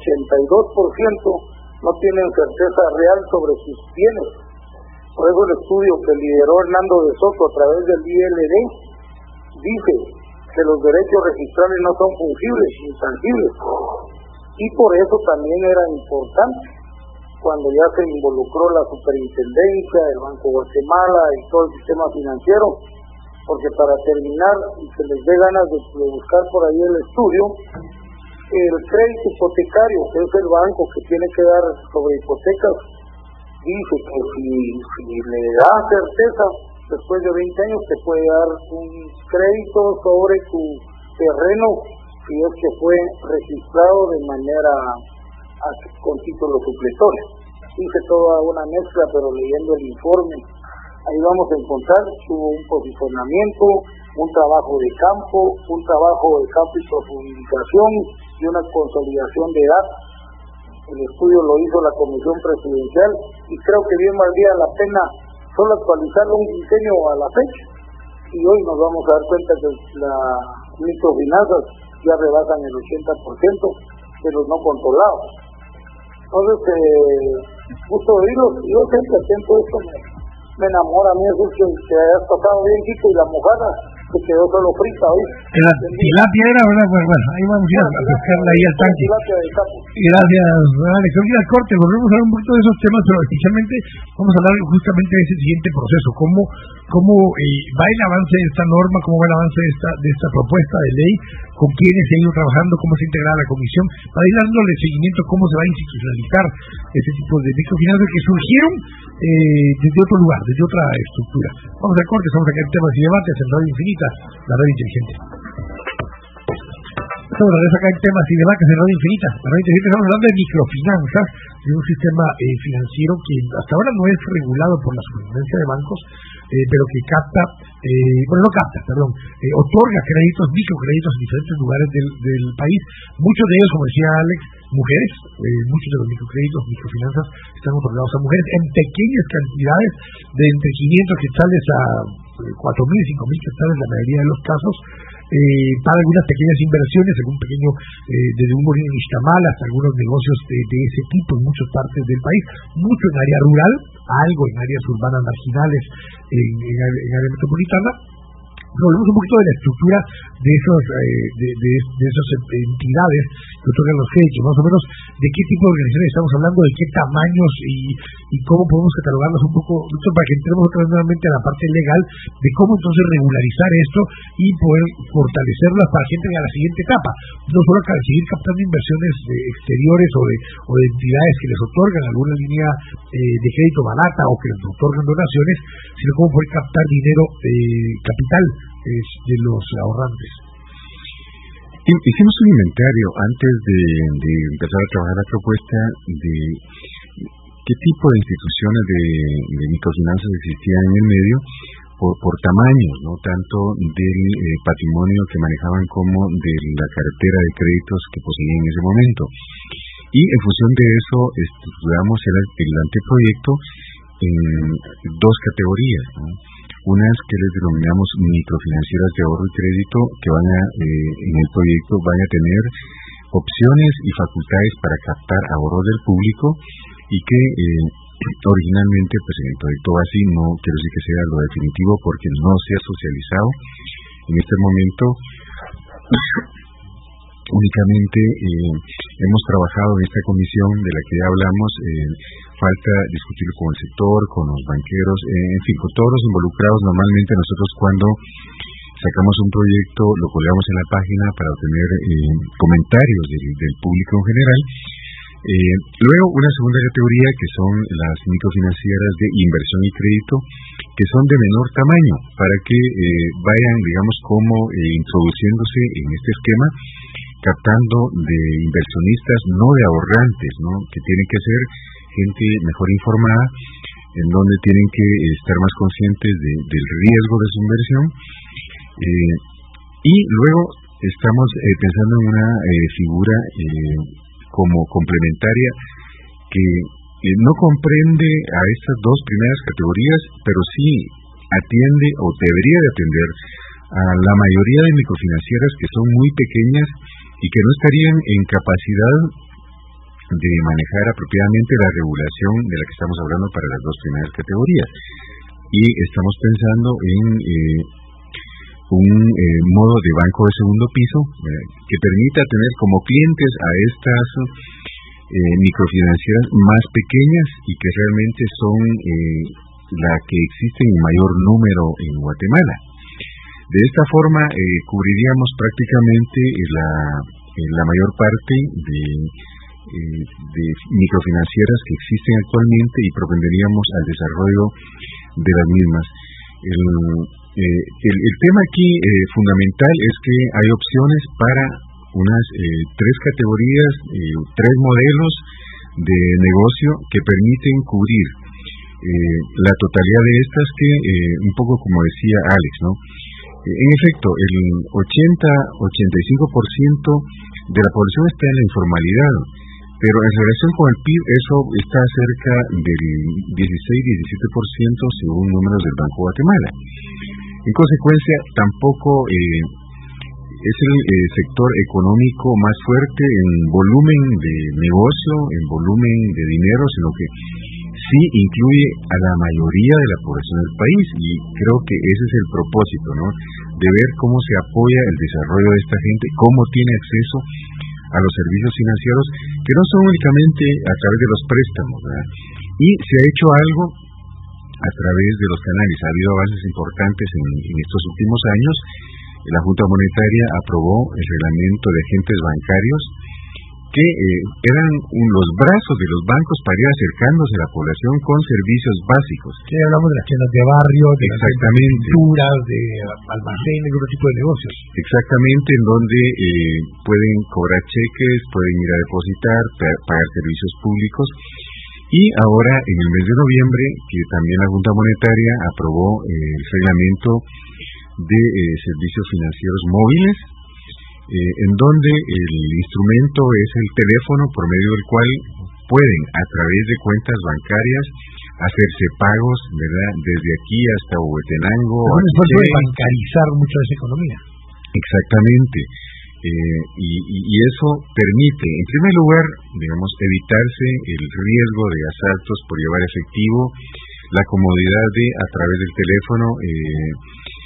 82% no tienen certeza real sobre sus bienes. Por eso el estudio que lideró Hernando de Soto a través del ILD dice que los derechos registrales no son fungibles ni tangibles, y por eso también era importante cuando ya se involucró la superintendencia, el Banco Guatemala y todo el sistema financiero, porque para terminar, y que les dé ganas de buscar por ahí el estudio, el crédito hipotecario, que es el banco que tiene que dar sobre hipotecas, dice que si le da certeza, después de 20 años te puede dar un crédito sobre tu terreno si es que fue registrado de manera con título supletorio. Hice toda una mezcla, pero leyendo el informe, ahí vamos a encontrar un posicionamiento, un trabajo de campo y profundización y una consolidación de datos. El estudio lo hizo la Comisión Presidencial y creo que bien valdría la pena solo actualizarlo un diseño a la fecha, y hoy nos vamos a dar cuenta que las microfinanzas ya rebasan el 80% de los no controlados. Entonces, gusto oírlos, yo siempre atento a esto, me enamora a mí eso que hayas pasado bien, Kiko, y la mojada se quedó solo frita hoy. La tilapia era, ¿verdad? Bueno, ahí vamos a ir a pescarla ahí al tanque. Gracias, Alex. Hoy al corte, volvemos a hablar un poquito de esos temas, pero especialmente vamos a hablar justamente de ese siguiente proceso, cómo va el avance de esta norma, cómo va el avance de esta propuesta de ley, con quiénes se ha ido trabajando, cómo se integrará la comisión, para ir dándole seguimiento, cómo se va a institucionalizar este tipo de microfinanzas que surgieron desde otro lugar, desde otra estructura. Vamos al corte, estamos aquí en Temas y Debates en Radio Infinita, la radio inteligente. Estamos acá en Temas y Debates en Radio Infinita, la radio inteligente. Estamos hablando de microfinanzas, de un sistema financiero que hasta ahora no es regulado por la Superintendencia de Bancos, pero que otorga créditos, microcréditos en diferentes lugares del país. Muchos de ellos, como decía Alex, mujeres. Muchos de los microcréditos, microfinanzas están otorgados a mujeres en pequeñas cantidades, de entre 500 quetzales a 4.000, 5.000 quetzales, la mayoría de los casos, para algunas pequeñas inversiones, desde un molino en Ixtamal hasta algunos negocios de ese tipo en muchas partes del país, mucho en área rural, algo en áreas urbanas marginales, en área metropolitana, Hablemos un poquito de la estructura de esas entidades que otorgan los créditos, más o menos de qué tipo de organizaciones estamos hablando, de qué tamaños y cómo podemos catalogarlos un poco, para que entremos otra vez nuevamente a la parte legal de cómo entonces regularizar esto y poder fortalecerlas para que entren a la siguiente etapa, no solo para seguir captando inversiones exteriores o de entidades que les otorgan alguna línea de crédito barata o que les otorgan donaciones, sino cómo poder captar dinero capital de los ahorrantes. Hicimos un inventario antes de empezar a trabajar la propuesta de qué tipo de instituciones de microfinanzas existían en el medio por tamaños, no tanto del patrimonio que manejaban como de la cartera de créditos que poseían en ese momento. Y en función de eso estructuramos el anteproyecto en dos categorías, ¿no? Unas que les denominamos microfinancieras de ahorro y crédito, que en el proyecto van a tener opciones y facultades para captar ahorros del público y que originalmente pues en el proyecto así no quiero decir que sea lo definitivo porque no se ha socializado en este momento. Únicamente hemos trabajado en esta comisión de la que ya hablamos, falta discutir con el sector, con los banqueros, en fin, con todos los involucrados. Normalmente nosotros cuando sacamos un proyecto lo colgamos en la página para obtener comentarios del público en general. Luego una segunda categoría que son las microfinancieras de inversión y crédito, que son de menor tamaño, para que vayan, digamos, como introduciéndose en este esquema, captando de inversionistas, no de ahorrantes, ¿no? Que tienen que ser gente mejor informada, en donde tienen que estar más conscientes del riesgo de su inversión. Y luego estamos pensando en una figura como complementaria que no comprende a estas dos primeras categorías, pero sí atiende o debería de atender a la mayoría de microfinancieras que son muy pequeñas y que no estarían en capacidad de manejar apropiadamente la regulación de la que estamos hablando para las dos primeras categorías. Y estamos pensando en un modo de banco de segundo piso que permita tener como clientes a estas microfinancieras más pequeñas y que realmente son la que existen en mayor número en Guatemala. De esta forma cubriríamos prácticamente la mayor parte de microfinancieras que existen actualmente y propenderíamos al desarrollo de las mismas. El tema aquí fundamental es que hay opciones para unas tres categorías, tres modelos de negocio que permiten cubrir la totalidad de estas que, un poco como decía Alex, ¿no? En efecto, el 80-85% de la población está en la informalidad, pero en relación con el PIB eso está cerca del 16-17% según números del Banco de Guatemala. En consecuencia, tampoco es el sector económico más fuerte en volumen de negocio, en volumen de dinero, sino que sí incluye a la mayoría de la población del país, y creo que ese es el propósito, ¿no? De ver cómo se apoya el desarrollo de esta gente, cómo tiene acceso a los servicios financieros, que no son únicamente a través de los préstamos, ¿verdad? Y se ha hecho algo a través de los canales. Ha habido avances importantes en estos últimos años. La Junta Monetaria aprobó el reglamento de agentes bancarios que eran los brazos de los bancos para ir acercándose a la población con servicios básicos. Sí, hablamos de las tiendas de barrio, de exactamente, las pinturas, de almacenes, de otro tipo de negocios. Exactamente, en donde pueden cobrar cheques, pueden ir a depositar, pagar servicios públicos. Y ahora, en el mes de noviembre, que también la Junta Monetaria aprobó el reglamento de servicios financieros móviles, en donde el instrumento es el teléfono por medio del cual pueden, a través de cuentas bancarias, hacerse pagos, ¿verdad?, desde aquí hasta Huehuetenango. Es un esfuerzo de bancarizar mucho esa economía. Exactamente. Y eso permite, en primer lugar, digamos, evitarse el riesgo de asaltos por llevar efectivo, la comodidad de, a través del teléfono,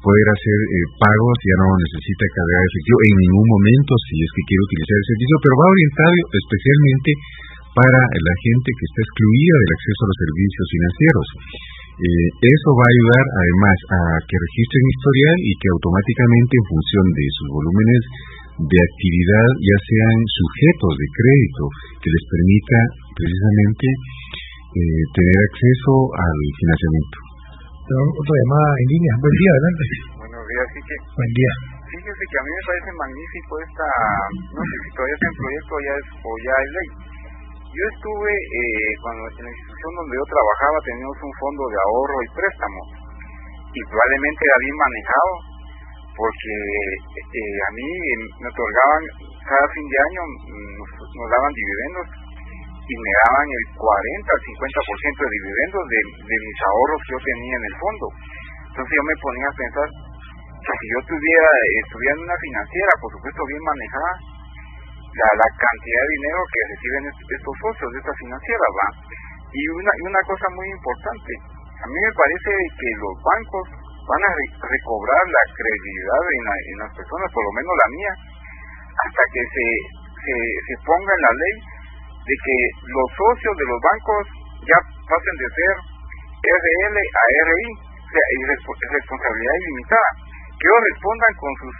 poder hacer pagos, ya no necesita cargar efectivo en ningún momento si es que quiere utilizar el servicio, pero va orientado especialmente para la gente que está excluida del acceso a los servicios financieros. Eso va a ayudar además a que registren historial y que automáticamente en función de sus volúmenes de actividad ya sean sujetos de crédito que les permita precisamente tener acceso al financiamiento. Otra llamada en línea. Buen día, adelante. Buenos días, Quique. Buen día. Fíjese que a mí me parece magnífico esta, no sé si todavía está en proyecto o ya es ley. Yo estuve, cuando en la institución donde yo trabajaba teníamos un fondo de ahorro y préstamo, y probablemente era bien manejado, porque a mí me otorgaban, cada fin de año nos daban dividendos, y me daban el 40 al 50% de dividendos de mis ahorros que yo tenía en el fondo. Entonces yo me ponía a pensar que si yo estuviera en una financiera, por supuesto bien manejada, la cantidad de dinero que reciben estos socios de esta financiera, ¿va? Y una cosa muy importante, a mí me parece que los bancos van a recobrar la credibilidad en las personas, por lo menos la mía, hasta que se ponga en la ley de que los socios de los bancos ya pasen de ser RL a RI, o sea, responsabilidad ilimitada, que ellos respondan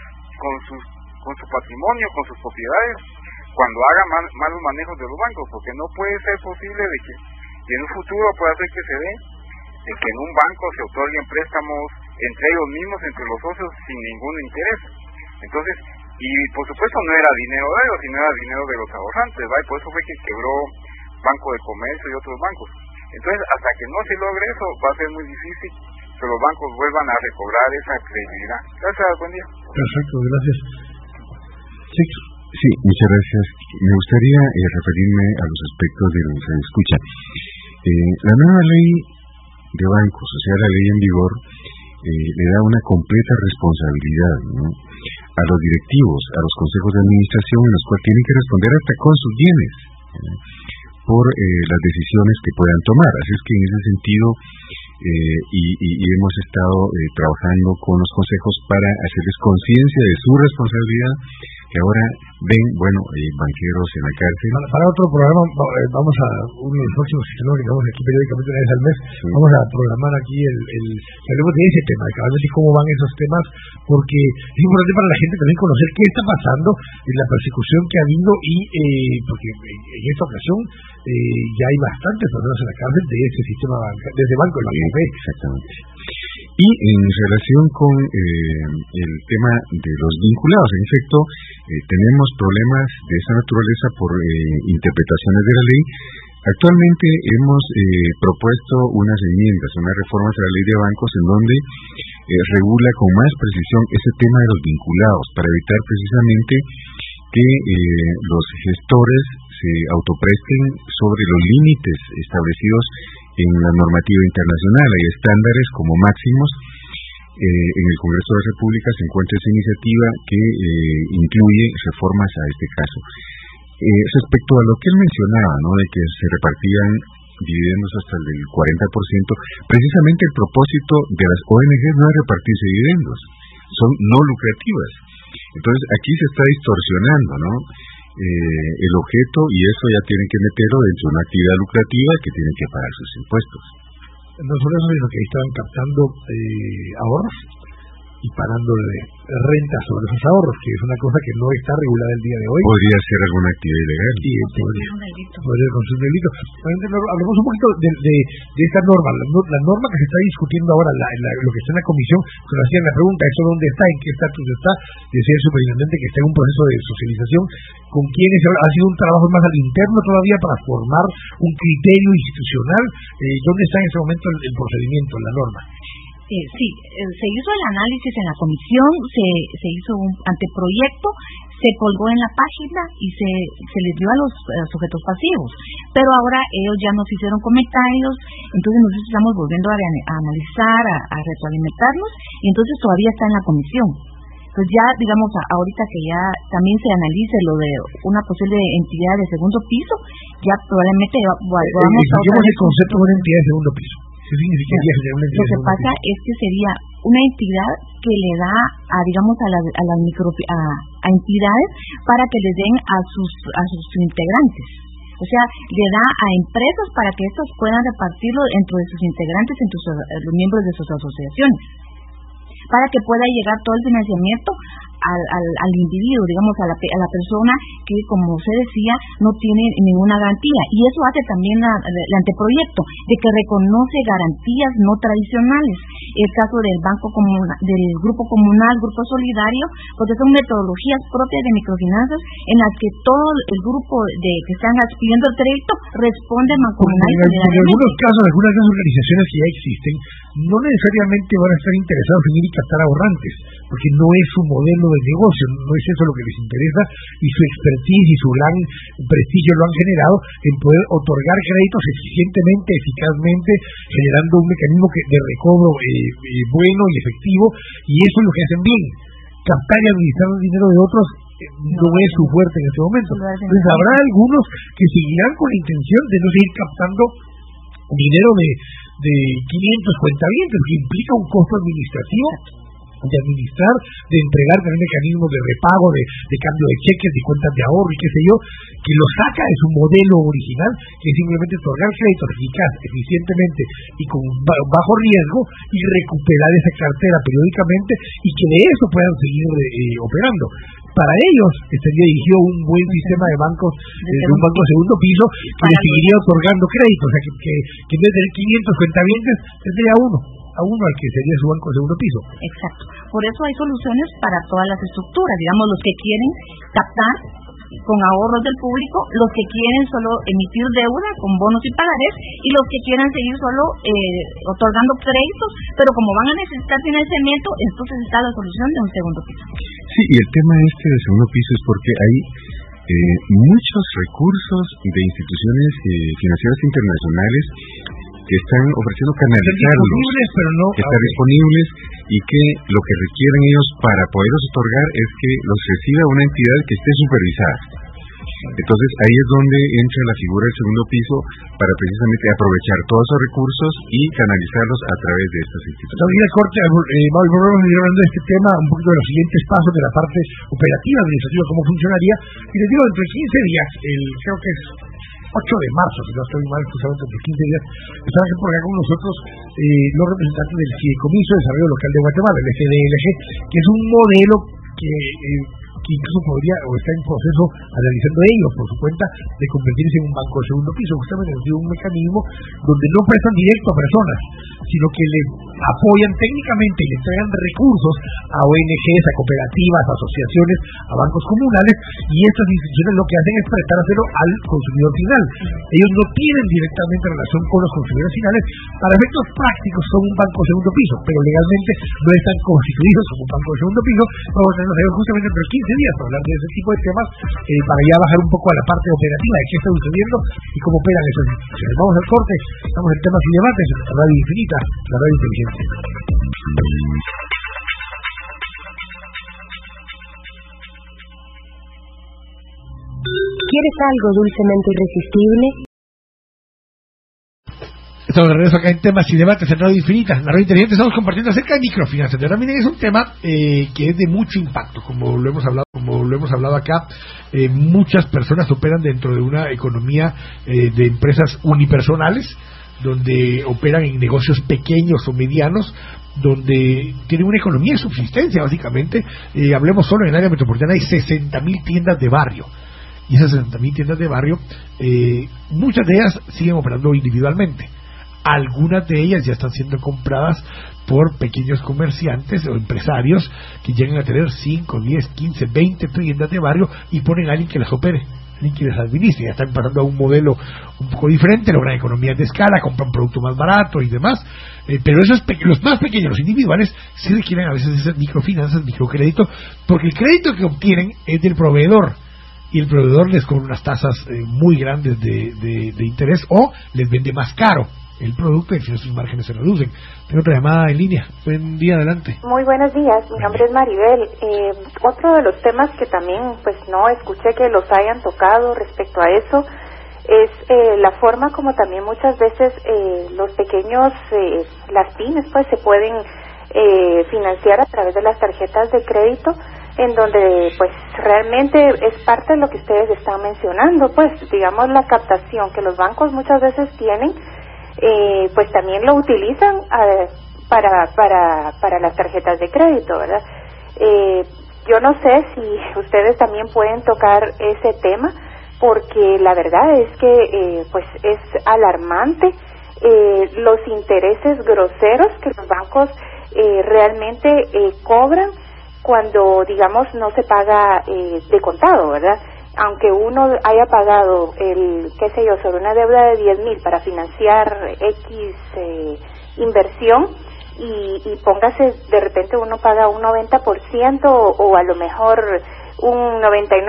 con su patrimonio, con sus propiedades, cuando hagan malos manejos de los bancos, porque no puede ser posible de que en un futuro pueda ser que se dé de que en un banco se otorguen préstamos entre ellos mismos, entre los socios, sin ningún interés. Entonces, y por supuesto no era dinero de ellos, sino era dinero de los ahorrantes, ¿va? Y por eso fue que quebró Banco de Comercio y otros bancos. Entonces, hasta que no se logre eso, va a ser muy difícil que los bancos vuelvan a recobrar esa credibilidad. Gracias, buen día. Perfecto, gracias. Sí, muchas gracias. Me gustaría referirme a los aspectos de lo que se escucha. La nueva ley de bancos, o sea, la ley en vigor, le da una completa responsabilidad, ¿no?, a los directivos, a los consejos de administración, en los cuales tienen que responder hasta con sus bienes por las decisiones que puedan tomar. Así es que en ese sentido y hemos estado trabajando con los consejos para hacerles conciencia de su responsabilidad, que ahora ven, banqueros en la cárcel. Para otro programa, vamos a uno de los próximos sistemas que tenemos aquí periódicamente una vez al mes, vamos a programar aquí hablemos de ese tema, cabalmente cómo van esos temas, porque es importante para la gente también conocer qué está pasando en la persecución que ha habido porque en esta ocasión ya hay bastantes personas en la cárcel de este sistema bancario, desde Banco de la UP. Exactamente. Y en relación con el tema de los vinculados, en efecto, tenemos problemas de esa naturaleza por interpretaciones de la ley. Actualmente hemos propuesto unas enmiendas, unas reformas a la ley de bancos en donde regula con más precisión ese tema de los vinculados, para evitar precisamente que los gestores se autopresten sobre los límites establecidos en la normativa internacional. Hay estándares como máximos. En el Congreso de la República se encuentra esa iniciativa que incluye reformas a este caso. Respecto a lo que él mencionaba, ¿no?, de que se repartían dividendos hasta el 40%, precisamente el propósito de las ONG no es repartirse dividendos, son no lucrativas. Entonces aquí se está distorsionando, ¿no?, el objeto, y eso ya tienen que meterlo dentro de una actividad lucrativa que tienen que pagar sus impuestos. No solo eso, sino que ahí estaban captando ahorros y pagándole renta sobre esos ahorros, que es una cosa que no está regulada el día de hoy. Podría ser alguna actividad ilegal. Sí, podría constituir un delito. Hablemos un poquito de esta norma, la norma que se está discutiendo ahora, lo que está en la comisión. Se nos hacían la pregunta, ¿eso dónde está? ¿En qué estatus está? Decía el superintendente que está en un proceso de socialización. ¿Con quiénes? Ha sido un trabajo más al interno todavía para formar un criterio institucional. ¿Dónde está en este momento el procedimiento, la norma? Sí, se hizo el análisis en la comisión, se hizo un anteproyecto, se colgó en la página y se les dio a los sujetos pasivos. Pero ahora ellos ya nos hicieron comentarios, entonces nosotros estamos volviendo a analizar, a retroalimentarnos, y entonces todavía está en la comisión. Entonces ya, digamos, ahorita que ya también se analice lo de una posible entidad de segundo piso, ya probablemente vamos a... el concepto de una entidad de segundo piso. ¿Qué significaría generar una entidad? Lo que pasa es que sería una entidad que le da a entidades para que les den a sus integrantes. O sea, le da a empresas para que estos puedan repartirlo entre sus integrantes, entre los miembros de sus asociaciones, para que pueda llegar todo el financiamiento al individuo, digamos, a la persona que, como se decía, no tiene ninguna garantía. Y eso hace también el anteproyecto, de que reconoce garantías no tradicionales. El caso del del Grupo Comunal, Grupo Solidario, porque son metodologías propias de microfinanzas en las que todo el grupo que están pidiendo el crédito responde mancomunal. En algunos casos, algunas de las organizaciones que ya existen no necesariamente van a estar interesados en ir y captar ahorrantes, porque no es su modelo de negocio, no es eso lo que les interesa, y su expertise y su gran prestigio lo han generado en poder otorgar créditos eficientemente, eficazmente, generando un mecanismo de recobro bueno y efectivo, y eso es lo que hacen bien. Captar y administrar el dinero de otros no es su fuerte en este momento. Entonces habrá algunos que seguirán con la intención de no seguir captando dinero de 500 cuentavientes, que implica un costo administrativo de administrar, de entregar también mecanismos de repago, de cambio de cheques, de cuentas de ahorro y qué sé yo, que lo saca de su modelo original, que es simplemente otorgar créditos eficaz, eficientemente y con bajo riesgo, y recuperar esa cartera periódicamente, y que de eso puedan seguir operando. Para ellos estaría dirigido un buen sistema de bancos, de un banco de segundo piso, que le seguiría otorgando créditos, o sea que en vez de tener 500 cuentavientes, tendría a uno al que sería su banco de segundo piso. Exacto. Por eso hay soluciones para todas las estructuras, digamos, los que quieren captar con ahorros del público, los que quieren solo emitir deuda con bonos y pagarés, y los que quieran seguir solo otorgando créditos, pero como van a necesitar financiamiento, entonces está la solución de un segundo piso. Sí, y el tema del segundo piso es porque hay muchos recursos de instituciones financieras internacionales que están ofreciendo canalizarlos, que están disponibles, y que lo que requieren ellos para poderlos otorgar es que los reciba una entidad que esté supervisada. Entonces ahí es donde entra la figura del segundo piso, para precisamente aprovechar todos esos recursos y canalizarlos a través de estas instituciones. Volvemos hablando de este tema, un poquito de los siguientes pasos de la parte operativa administrativa, cómo funcionaría, y les digo, dentro de 15 días, creo que es 8 de marzo, si no estoy mal, justamente entre 15 días, están aquí por acá con nosotros los representantes del Fideicomiso de Desarrollo Local de Guatemala, el FDLG, que es un modelo que incluso podría, o está en proceso, analizando ellos por su cuenta, de convertirse en un banco de segundo piso, justamente en un mecanismo donde no prestan directo a personas, sino que le apoyan técnicamente y le entregan recursos a ONGs, a cooperativas, a asociaciones, a bancos comunales, y estas instituciones lo que hacen es prestárselo al consumidor final. Ellos no tienen directamente relación con los consumidores finales. Para efectos prácticos son un banco de segundo piso, pero legalmente no están constituidos como un banco de segundo piso. Vamos a tener justamente entre 15 días para hablar de ese tipo de temas, para ya bajar un poco a la parte operativa de qué está sucediendo y cómo operan esas instituciones. Vamos al corte, estamos en temas y debates en la Radio Infinita, la Radio Inteligente. ¿Quieres algo dulcemente irresistible? Estamos de regreso acá en temas y debates en Radio Infinita, la Radio Inteligente. Estamos compartiendo acerca de microfinanzas. También es un tema que es de mucho impacto, como lo hemos hablado acá. Muchas personas operan dentro de una economía de empresas unipersonales, donde operan en negocios pequeños o medianos, donde tienen una economía de subsistencia, básicamente. Hablemos solo en el área metropolitana, hay 60.000 tiendas de barrio. Y esas 60.000 tiendas de barrio, muchas de ellas siguen operando individualmente. Algunas de ellas ya están siendo compradas por pequeños comerciantes o empresarios que llegan a tener 5, 10, 15, 20 tiendas de barrio y ponen a alguien que las opere, alguien que las administre. Ya están pasando a un modelo un poco diferente, logran economías de escala, compran producto más barato y demás. Pero esos los más pequeños, los individuales, sí requieren a veces esas microfinanzas, microcrédito, porque el crédito que obtienen es del proveedor. Y el proveedor les cobra unas tasas muy grandes de interés, o les vende más caro el producto, y sus márgenes se reducen. Tengo otra llamada en línea. Buen día, adelante. Muy buenos días, mi nombre es Maribel. Otro de los temas que también pues no escuché que los hayan tocado respecto a eso es la forma como también muchas veces los pequeños, las pymes pues se pueden financiar a través de las tarjetas de crédito, en donde pues realmente es parte de lo que ustedes están mencionando, pues digamos la captación que los bancos muchas veces tienen, pues también lo utilizan para las tarjetas de crédito, ¿verdad? Yo no sé si ustedes también pueden tocar ese tema, porque la verdad es que pues es alarmante los intereses groseros que los bancos realmente cobran cuando, digamos, no se paga de contado, ¿verdad? Aunque uno haya pagado sobre una deuda de 10,000 para financiar X inversión, y póngase, de repente uno paga un 90% o a lo mejor un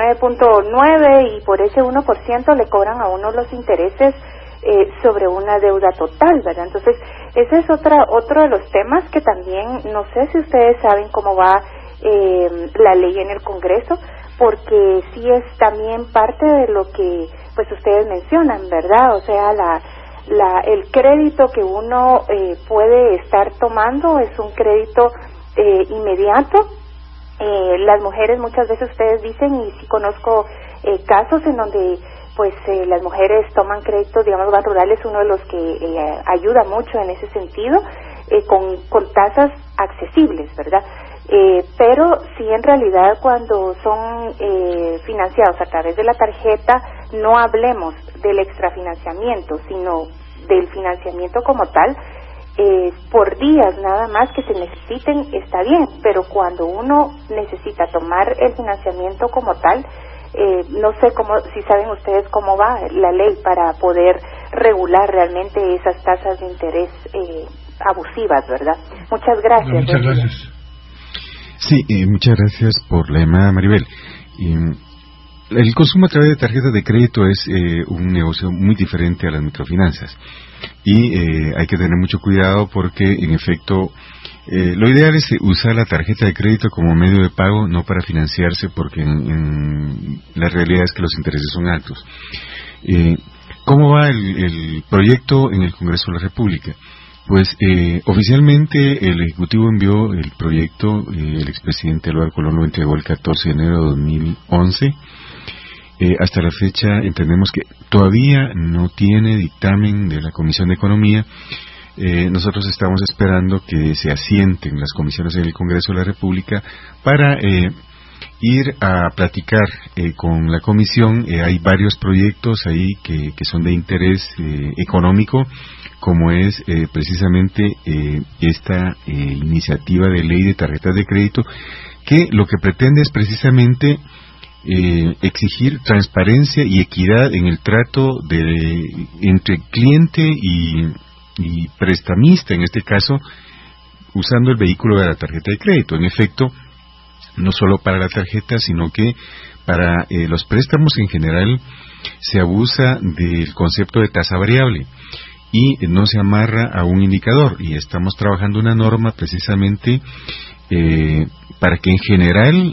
99.9%, y por ese 1% le cobran a uno los intereses sobre una deuda total, ¿verdad? Entonces, ese es otro de los temas que también, no sé si ustedes saben cómo va la ley en el Congreso, porque sí es también parte de lo que pues ustedes mencionan, ¿verdad? O sea, el crédito que uno puede estar tomando es un crédito inmediato. Las mujeres muchas veces ustedes dicen, y sí conozco casos en donde pues las mujeres toman créditos, digamos, Ban Rural es uno de los que ayuda mucho en ese sentido, con tasas accesibles, ¿verdad? Pero sí, en realidad, cuando son financiados a través de la tarjeta, no hablemos del extrafinanciamiento, sino del financiamiento como tal. Por días nada más que se necesiten está bien, pero cuando uno necesita tomar el financiamiento como tal, no sé si saben ustedes cómo va la ley para poder regular realmente esas tasas de interés abusivas, ¿verdad? Muchas gracias. Muchas gracias. Sí, muchas gracias por la llamada, Maribel. El consumo a través de tarjetas de crédito es un negocio muy diferente a las microfinanzas, y hay que tener mucho cuidado porque, en efecto, lo ideal es usar la tarjeta de crédito como medio de pago, no para financiarse, porque la realidad es que los intereses son altos. ¿Cómo va el proyecto en el Congreso de la República? Pues oficialmente el Ejecutivo envió el proyecto, el expresidente Álvaro Colón lo entregó el 14 de enero de 2011. Hasta la fecha entendemos que todavía no tiene dictamen de la Comisión de Economía. Nosotros estamos esperando que se asienten las comisiones en el Congreso de la República para ir a platicar con la Comisión. Hay varios proyectos ahí que son de interés económico, como es precisamente esta iniciativa de ley de tarjetas de crédito, que lo que pretende es precisamente exigir transparencia y equidad en el trato entre cliente y prestamista, en este caso, usando el vehículo de la tarjeta de crédito. En efecto, no solo para la tarjeta, sino que para los préstamos en general se abusa del concepto de tasa variable y no se amarra a un indicador, y estamos trabajando una norma precisamente para que en general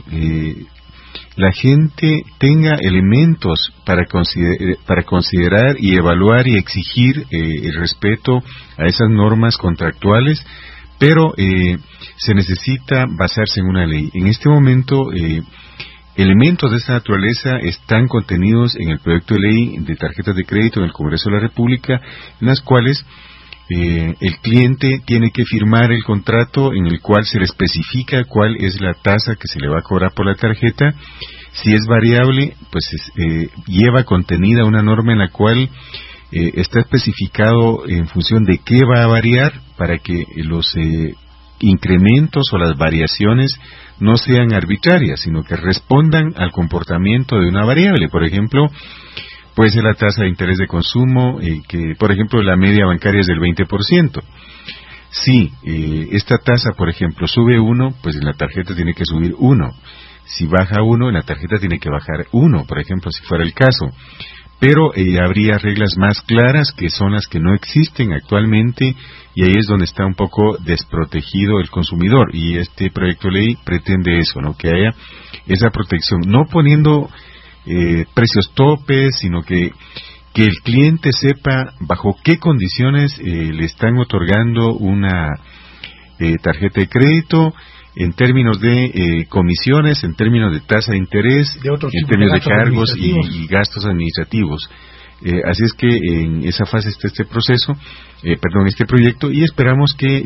la gente tenga elementos para considerar y evaluar y exigir el respeto a esas normas contractuales, pero se necesita basarse en una ley. En este momento, elementos de esta naturaleza están contenidos en el proyecto de ley de tarjetas de crédito en el Congreso de la República, en las cuales el cliente tiene que firmar el contrato en el cual se le especifica cuál es la tasa que se le va a cobrar por la tarjeta. Si es variable, pues lleva contenida una norma en la cual está especificado en función de qué va a variar, para que los incrementos o las variaciones no sean arbitrarias, sino que respondan al comportamiento de una variable. Por ejemplo, puede ser la tasa de interés de consumo, que por ejemplo la media bancaria es del 20%. Si esta tasa, por ejemplo, sube 1, pues en la tarjeta tiene que subir 1. Si baja 1, en la tarjeta tiene que bajar 1, por ejemplo, si fuera el caso. Pero habría reglas más claras, que son las que no existen actualmente, y ahí es donde está un poco desprotegido el consumidor, y este proyecto de ley pretende eso, ¿no? Que haya esa protección, no poniendo precios topes, sino que que el cliente sepa bajo qué condiciones le están otorgando una tarjeta de crédito, en términos de comisiones, en términos de tasa de interés, en términos de cargos y gastos administrativos. Así es que en esa fase está este proyecto, y esperamos que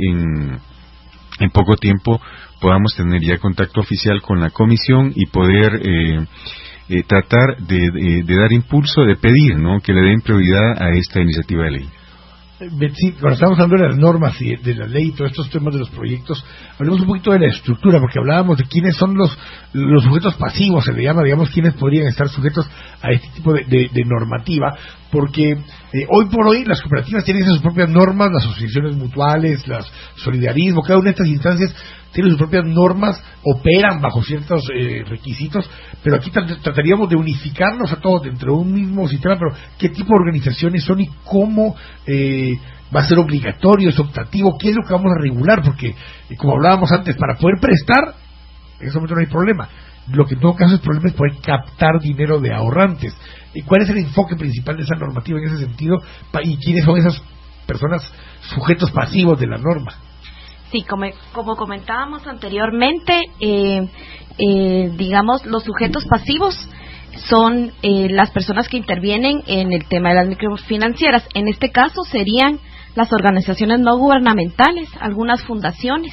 en poco tiempo podamos tener ya contacto oficial con la comisión y poder tratar de dar impulso, de pedir, ¿no?, que le den prioridad a esta iniciativa de ley. Sí, cuando estamos hablando de las normas y de la ley y todos estos temas de los proyectos, hablemos un poquito de la estructura, porque hablábamos de quiénes son los sujetos pasivos, se le llama, digamos, quiénes podrían estar sujetos a este tipo de normativa, porque hoy por hoy las cooperativas tienen sus propias normas, las asociaciones mutuales, las solidarismo, cada una de estas instancias tiene sus propias normas, operan bajo ciertos requisitos, pero aquí trataríamos de unificarlos a todos dentro de un mismo sistema. Pero ¿qué tipo de organizaciones son y cómo va a ser obligatorio, es optativo? ¿Qué es lo que vamos a regular? Porque, como hablábamos antes, para poder prestar, en ese momento no hay problema. Lo que en todo caso es problema es poder captar dinero de ahorrantes. ¿Y cuál es el enfoque principal de esa normativa en ese sentido? ¿Y quiénes son esas personas sujetos pasivos de la norma? Sí, como comentábamos anteriormente, digamos, los sujetos pasivos son las personas que intervienen en el tema de las microfinancieras. En este caso serían las organizaciones no gubernamentales, algunas fundaciones,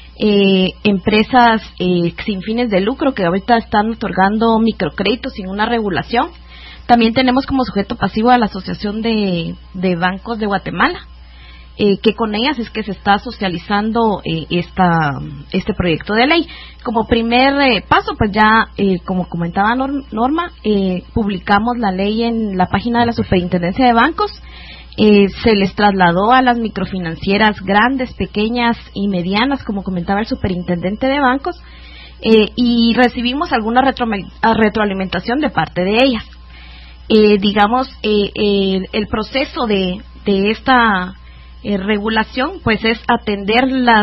empresas sin fines de lucro que ahorita están otorgando microcréditos sin una regulación. También tenemos como sujeto pasivo a la Asociación de Bancos de Guatemala, que con ellas es que se está socializando este proyecto de ley. Como primer paso, pues ya, como comentaba Norma, publicamos la ley en la página de la Superintendencia de Bancos. Se les trasladó a las microfinancieras grandes, pequeñas y medianas, como comentaba el superintendente de Bancos, y recibimos alguna retroalimentación de parte de ellas. Digamos, el proceso de esta regulación pues es atender las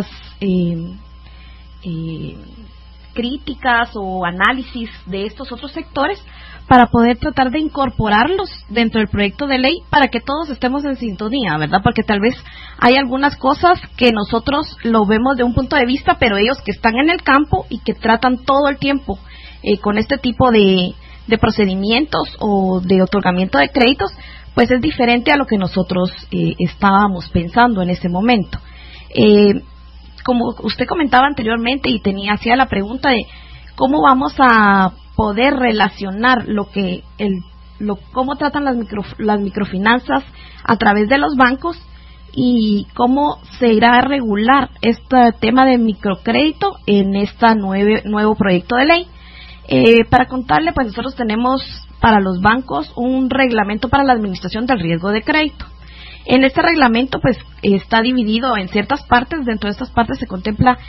críticas o análisis de estos otros sectores para poder tratar de incorporarlos dentro del proyecto de ley para que todos estemos en sintonía, ¿verdad? Porque tal vez hay algunas cosas que nosotros lo vemos de un punto de vista, pero ellos que están en el campo y que tratan todo el tiempo con este tipo de procedimientos o de otorgamiento de créditos, pues es diferente a lo que nosotros estábamos pensando en ese momento. Como usted comentaba anteriormente y hacía la pregunta de cómo vamos a poder relacionar cómo tratan las microfinanzas a través de los bancos y cómo se irá a regular este tema de microcrédito en este nuevo proyecto de ley. Para contarle, pues nosotros tenemos para los bancos un reglamento para la administración del riesgo de crédito. En este reglamento pues está dividido en ciertas partes. Dentro de estas partes se contempla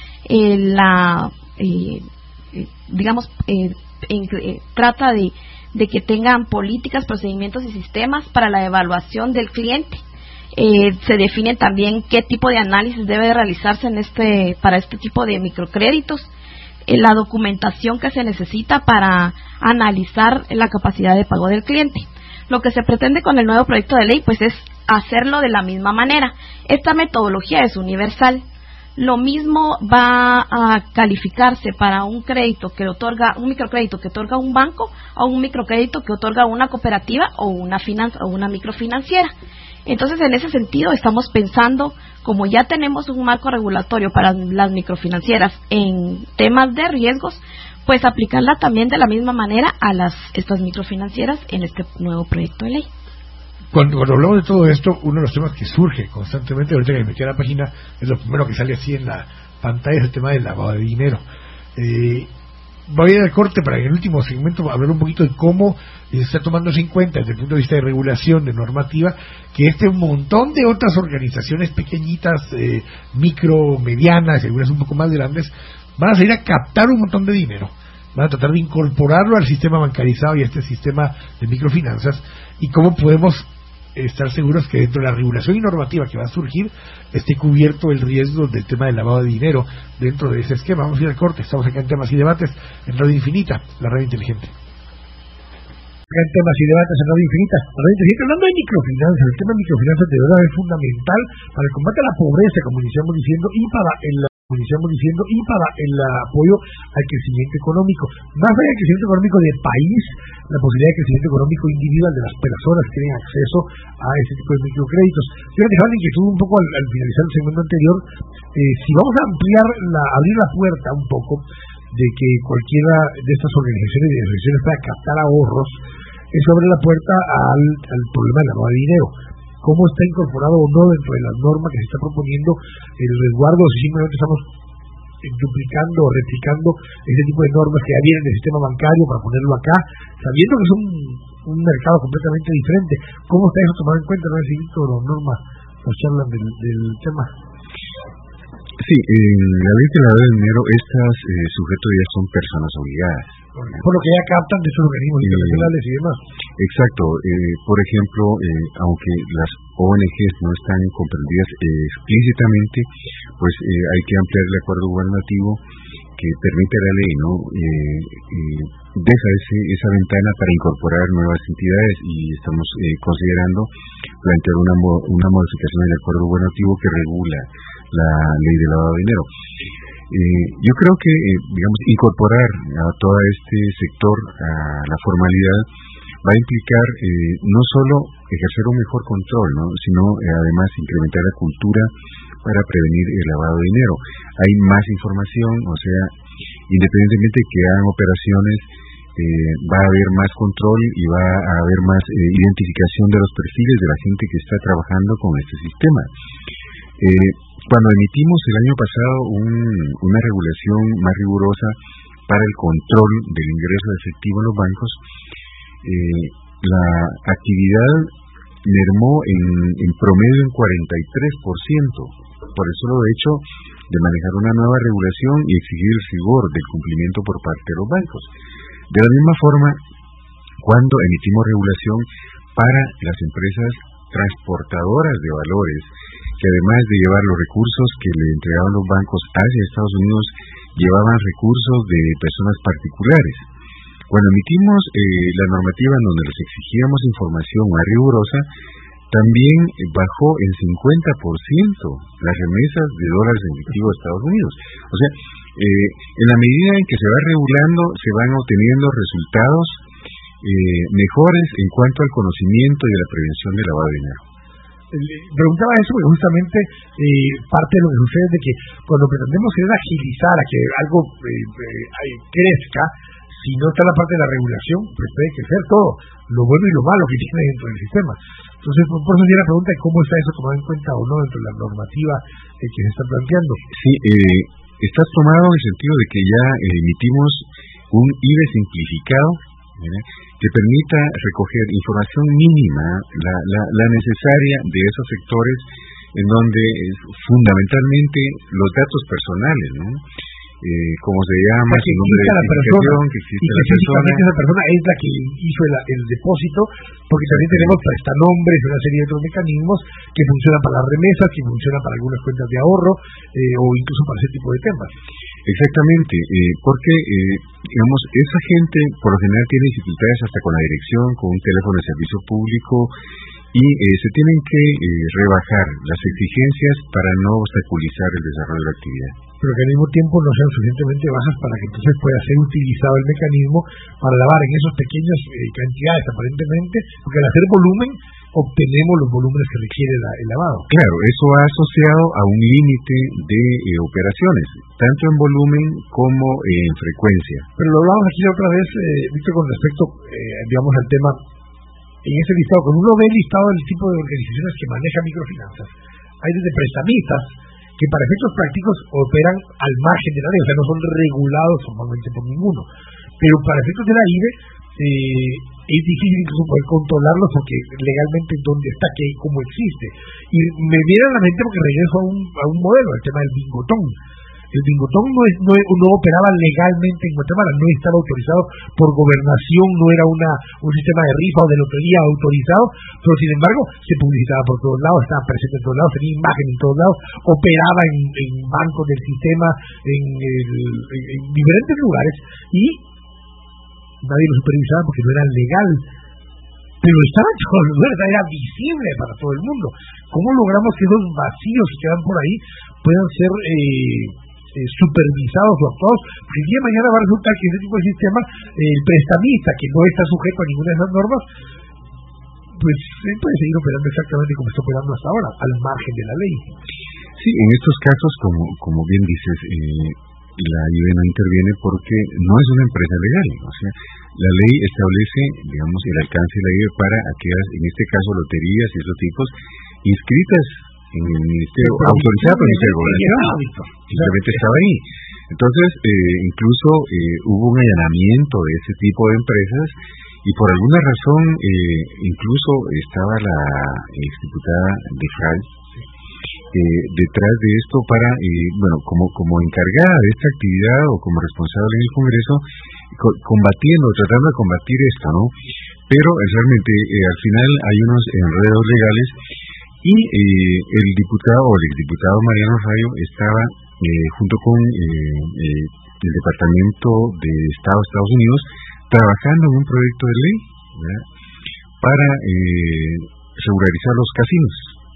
trata de que tengan políticas, procedimientos y sistemas para la evaluación del cliente. Se define también qué tipo de análisis debe realizarse para este tipo de microcréditos, la documentación que se necesita para analizar la capacidad de pago del cliente. Lo que se pretende con el nuevo proyecto de ley pues es hacerlo de la misma manera. Esta metodología es universal. Lo mismo va a calificarse para un crédito que otorga, un microcrédito que otorga un banco, o un microcrédito que otorga una cooperativa o una microfinanciera. Entonces, en ese sentido, estamos pensando, como ya tenemos un marco regulatorio para las microfinancieras en temas de riesgos, pues aplicarla también de la misma manera a estas microfinancieras en este nuevo proyecto de ley. Cuando hablamos de todo esto, uno de los temas que surge constantemente, ahorita que me metí a la página, es lo primero que sale así en la pantalla, es el tema del lavado de dinero. Voy a ir al corte para en el último segmento hablar un poquito de cómo se está tomándose en cuenta desde el punto de vista de regulación, de normativa, que un montón de otras organizaciones pequeñitas, micro, medianas, algunas un poco más grandes, van a salir a captar un montón de dinero, van a tratar de incorporarlo al sistema bancarizado y a este sistema de microfinanzas, y cómo podemos estar seguros que dentro de la regulación y normativa que va a surgir esté cubierto el riesgo del tema del lavado de dinero dentro de ese esquema. Vamos a ir al corte, estamos acá en Temas y Debates en Radio Infinita, la radio inteligente. en temas y debates en Radio Infinita. Hablando de microfinanzas, el tema de microfinanzas de verdad es fundamental para el combate a la pobreza, como iniciamos diciendo, y para el apoyo al crecimiento económico. Más allá del crecimiento económico de país, la posibilidad de crecimiento económico individual de las personas que tienen acceso a este tipo de microcréditos. Quiero dejar la inquietud un poco al finalizar el segmento anterior. Si vamos a abrir la puerta un poco de que cualquiera de estas organizaciones y asociaciones pueda captar ahorros, eso abre la puerta al problema del lavado de dinero. ¿Cómo está incorporado o no dentro de la norma que se está proponiendo el resguardo? Si simplemente estamos duplicando o replicando ese tipo de normas que ya vienen del sistema bancario para ponerlo acá, sabiendo que es un mercado completamente diferente. ¿Cómo está eso tomado en cuenta? No sé si Víctor o Norma nos charlan del tema. Sí, la ley de lavado de dinero, estas sujetos ya son personas obligadas. Por lo que ya captan de sus organismos internacionales y demás. Exacto. Por ejemplo, aunque las ONGs no están comprendidas explícitamente, pues hay que ampliar el acuerdo gubernativo que permite la ley, ¿no? Deja esa ventana para incorporar nuevas entidades y estamos considerando plantear una modificación del acuerdo gubernativo que regula la ley de lavado de dinero. Yo creo que, incorporar a todo este sector a la formalidad va a implicar no solo ejercer un mejor control, ¿no? Sino además incrementar la cultura para prevenir el lavado de dinero. Hay más información, o sea, independientemente que hagan operaciones, va a haber más control y va a haber más identificación de los perfiles de la gente que está trabajando con este sistema. Cuando emitimos el año pasado una regulación más rigurosa para el control del ingreso de efectivo en los bancos, la actividad mermó en promedio en 43%, por el solo hecho de manejar una nueva regulación y exigir el rigor del cumplimiento por parte de los bancos. De la misma forma, cuando emitimos regulación para las empresas transportadoras de valores, que además de llevar los recursos que le entregaban los bancos hacia Estados Unidos, llevaban recursos de personas particulares. Cuando emitimos la normativa en donde les exigíamos información más rigurosa, también bajó en 50% las remesas de dólares en efectivo a Estados Unidos. O sea, en la medida en que se va regulando, se van obteniendo resultados mejores en cuanto al conocimiento y a la prevención del lavado de dinero. Preguntaba eso porque justamente parte de lo que sucede es de que cuando pretendemos agilizar a que algo crezca, si no está la parte de la regulación, pues puede crecer todo, lo bueno y lo malo que tiene dentro del sistema. Entonces, por eso sería la pregunta de cómo está eso tomado en cuenta o no dentro de la normativa que se está planteando. Sí, está tomado en el sentido de que ya emitimos un IBE simplificado, que permita recoger información mínima, la necesaria de esos sectores en donde fundamentalmente los datos personales, ¿no? Como se llama, su nombre de identificación, que existe la persona. Esa persona es la que hizo el depósito, porque también tenemos prestanombres, una serie de otros mecanismos que funcionan para las remesas, que funcionan para algunas cuentas de ahorro, o incluso para ese tipo de temas. Exactamente, porque esa gente por lo general tiene dificultades hasta con la dirección, con un teléfono de servicio público, y se tienen que rebajar las exigencias para no obstaculizar el desarrollo de la actividad. Pero que al mismo tiempo no sean suficientemente bajas para que entonces pueda ser utilizado el mecanismo para lavar en esas pequeñas cantidades aparentemente, porque al hacer volumen obtenemos los volúmenes que requiere el lavado. Claro, eso va asociado a un límite de operaciones, tanto en volumen como en frecuencia. Pero lo hablamos aquí otra vez, Víctor, con respecto, al tema. En ese listado, cuando uno ve el listado del tipo de organizaciones que manejan microfinanzas, hay desde prestamistas que para efectos prácticos operan al margen de la ley, o sea, no son regulados formalmente por ninguno, pero para efectos de la IBE es difícil incluso poder controlarlos porque legalmente dónde está, cómo existe. Y me viene a la mente porque regreso a un modelo, el tema del bingotón. El bingotón no operaba legalmente en Guatemala, no estaba autorizado por gobernación, no era un sistema de rifa o de lotería autorizado, pero sin embargo se publicitaba por todos lados, estaba presente en todos lados, tenía imagen en todos lados, operaba en bancos del sistema, en diferentes lugares, y nadie lo supervisaba porque no era legal, pero estaba en todos los lugares, era visible para todo el mundo. ¿Cómo logramos que esos vacíos que quedan por ahí puedan ser supervisados o actuados? Porque el día de mañana va a resultar que ese tipo de sistema, el prestamista que no está sujeto a ninguna de esas normas, pues él puede seguir operando exactamente como está operando hasta ahora, al margen de la ley. Sí, en estos casos, como bien dices, la IBE no interviene porque no es una empresa legal. O sea, la ley establece, digamos, el alcance de la IBE para aquellas, en este caso, loterías y esos tipos, inscritas en el Ministerio, autorizadas por el Ministerio de Gobernación. Simplemente estaba ahí. Entonces, incluso hubo un allanamiento de ese tipo de empresas y por alguna razón, incluso estaba la exdiputada de Fray detrás de esto para, como encargada de esta actividad o como responsable en el Congreso, tratando de combatir esto, ¿no? Pero realmente al final hay unos enredos legales y el diputado o el exdiputado Mariano Rayo estaba junto con el Departamento de Estado de Estados Unidos trabajando en un proyecto de ley, ¿verdad?, para regularizar los casinos.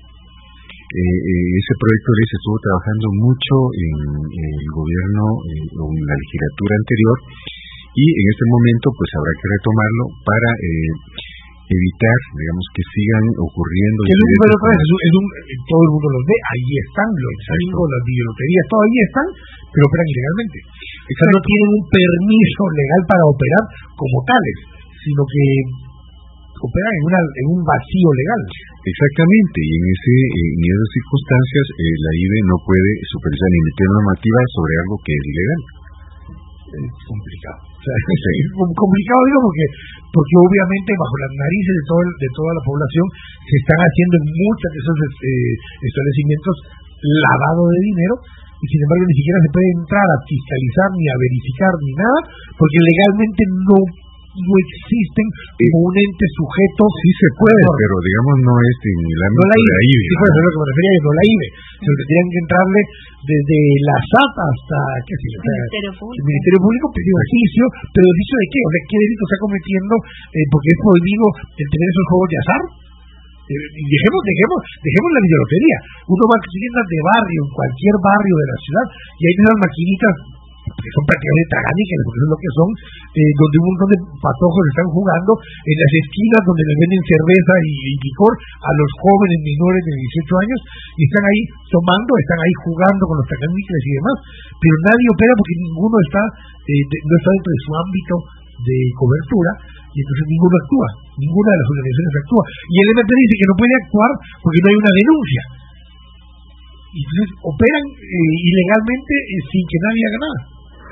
Ese proyecto de ley se estuvo trabajando mucho en el gobierno o en la legislatura anterior y en este momento pues habrá que retomarlo para evitar, digamos, que sigan ocurriendo. Todo el mundo los ve, ahí están los bingos, las videoloterías, todo ahí están, pero operan ilegalmente. O sea, no tienen un permiso legal para operar como tales, sino que operan en un vacío legal. Exactamente, y en esas circunstancias la IBE no puede supervisar ni emitir normativa sobre algo que es ilegal. Es complicado. O sea, es complicado, digo, porque obviamente bajo las narices de toda la población se están haciendo en muchos de esos establecimientos lavado de dinero, y sin embargo ni siquiera se puede entrar a fiscalizar ni a verificar ni nada, porque legalmente no existen como un ente sujeto. Sí se puede, pero digamos no es en el ámbito de la IBE. Sí, pues, es lo que me refería, no la IBE. Sino que tienen que entrarle desde la SAT hasta el Ministerio Público pidió oficio, pero ¿oficio de qué? O sea, ¿qué delito está cometiendo? Porque es prohibido el tener esos juegos de azar. Y dejemos la videolotería. Uno va a tiendas de barrio, en cualquier barrio de la ciudad, y hay esas maquinitas que son prácticamente traganíqueles, porque eso es lo que son, donde un montón de patojos están jugando en las esquinas donde les venden cerveza y licor a los jóvenes menores de 18 años, y están ahí tomando, están ahí jugando con los traganíqueles y demás, pero nadie opera porque ninguno no está dentro de su ámbito de cobertura, y entonces ninguno actúa, ninguna de las organizaciones actúa, y el MP dice que no puede actuar porque no hay una denuncia, y entonces operan ilegalmente sin que nadie haga nada.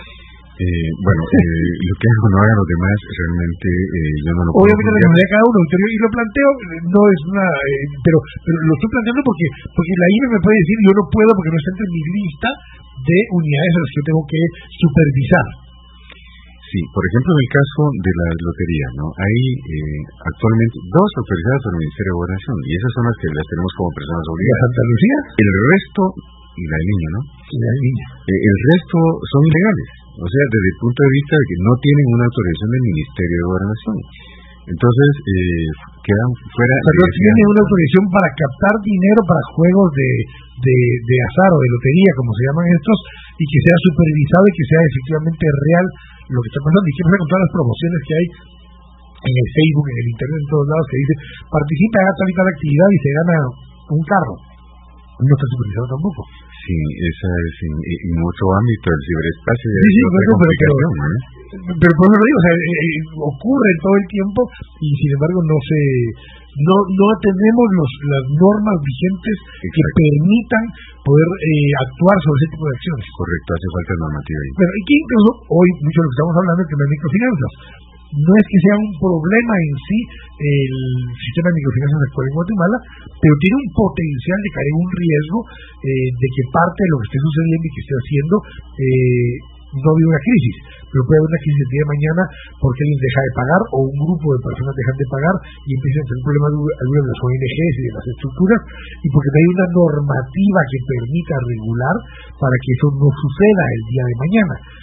Lo que hagan o no hagan los demás realmente yo no lo puedo. Obviamente la responsabilidad de cada uno, y lo planteo, no es una pero lo estoy planteando porque la IBE me puede decir yo no puedo porque no está entre mi lista de unidades a las que yo tengo que supervisar. Sí, por ejemplo, en el caso de la lotería, ¿no? Hay actualmente 2 autorizadas por el Ministerio de Gobernación, y esas son las que las tenemos como personas obligadas. ¿Santa Lucía? El resto, y la niña, ¿no? La niña. El resto son ilegales, o sea, desde el punto de vista de que no tienen una autorización del Ministerio de Gobernación. Entonces, quedan fuera... O sea, no tienen una autorización para captar dinero para juegos de azar o de lotería, como se llaman estos, y que sea supervisado y que sea efectivamente real lo que está pasando. Y qué pasa con todas las promociones que hay en el Facebook, en el internet, en todos lados, que dice participa, haga tal y tal actividad y se gana un carro. No está supervisado tampoco. Sí, esa es en otro ámbito del ciberespacio. Sí, pero por eso lo digo, o sea, ocurre todo el tiempo y sin embargo no tenemos las normas vigentes que permitan poder actuar sobre ese tipo de acciones. Correcto, hace falta normativa ahí. Pero y que incluso hoy mucho de lo que estamos hablando es de las microfinanzas. No es que sea un problema en sí el sistema de microfinanzas actual en Guatemala, pero tiene un potencial de caer en un riesgo de que parte de lo que esté sucediendo y que esté haciendo no había una crisis, pero puede haber una crisis el día de mañana porque alguien deja de pagar o un grupo de personas dejan de pagar y empiezan a tener problemas algunas de las ONGs y de las estructuras, y porque no hay una normativa que permita regular para que eso no suceda el día de mañana.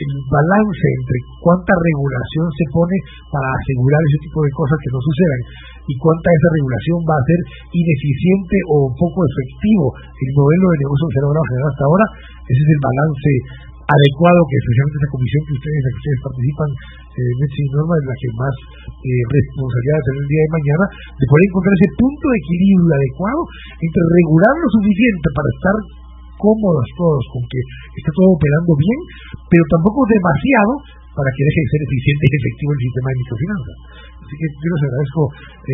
el balance entre cuánta regulación se pone para asegurar ese tipo de cosas que no sucedan y cuánta esa regulación va a ser ineficiente o poco efectivo el modelo de negocio que se ha logrado generar hasta ahora. Ese es el balance adecuado que especialmente esa comisión que ustedes participan, Betsy y Norma, es la que más responsabilidad de tener el día de mañana, de poder encontrar ese punto de equilibrio adecuado entre regular lo suficiente para estar cómodos todos con que está todo operando bien, pero tampoco demasiado para que deje de ser eficiente y efectivo el sistema de microfinanzas. Así que yo les agradezco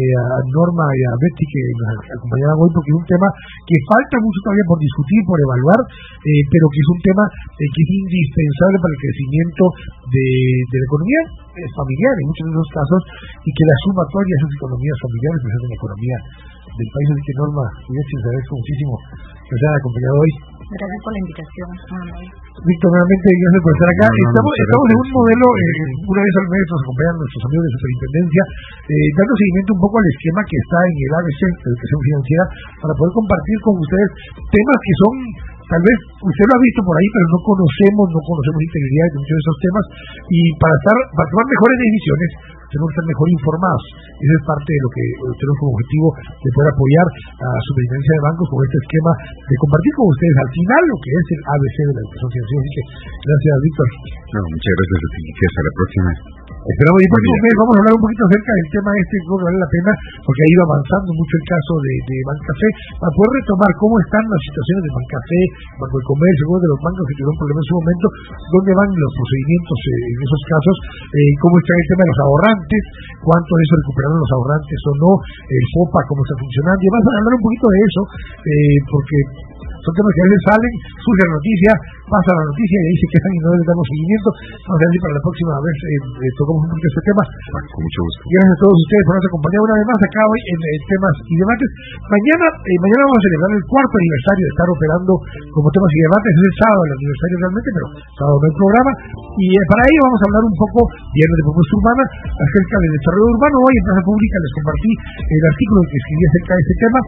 a Norma y a Betsy que nos acompañaban hoy, porque es un tema que falta mucho todavía por discutir, por evaluar, pero que es un tema que es indispensable para el crecimiento de la economía familiar en muchos de los casos, y que la sumatoria de esas economías familiares pues es la economía del país. Así que Norma y Betsy, les agradezco muchísimo que nos hayan acompañado hoy. Gracias por la invitación. Víctor, nuevamente gracias por estar acá. Estamos en un modelo, una vez al mes nos acompañan nuestros amigos de Superintendencia, dando seguimiento un poco al esquema que está en el ABC de Educación Financiera, para poder compartir con ustedes temas que son, tal vez usted lo ha visto por ahí, pero no conocemos la integridad de muchos de esos temas, y para tomar mejores decisiones tenemos que estar mejor informados. Esa es parte de lo que tenemos como objetivo, de poder apoyar a la Superintendencia de Bancos con este esquema, de compartir con ustedes al final lo que es el ABC de la educación financiera. Así que gracias, Víctor. No, muchas gracias a ti, hasta la próxima. Esperamos el próximo mes, vamos a hablar un poquito acerca del tema creo que vale la pena, porque ha ido avanzando mucho el caso de Bancafé, para poder retomar cómo están las situaciones de Bancafé, Banco de Comercio, algunos de los bancos que tuvieron problemas en su momento, dónde van los procedimientos en esos casos, cómo está el tema de los ahorrantes, cuánto de eso recuperaron los ahorrantes o no, el FOPA, cómo está funcionando, y vamos a hablar un poquito de eso, porque son temas que a veces salen, surge la noticia, pasa la noticia y ahí se quedan y no les damos seguimiento. Vamos a ver si para la próxima vez tocamos un poquito este tema. Con mucho gusto. Gracias a todos ustedes por habernos acompañado una vez más acá hoy en temas y debates. Mañana vamos a celebrar el 4º aniversario de estar operando como temas y debates. Es el sábado el aniversario realmente, pero sábado no hay programa. Y para ello vamos a hablar un poco, viernes de propuesta urbana, acerca del desarrollo urbano. Hoy en Plaza Pública les compartí el artículo que escribí acerca de este tema.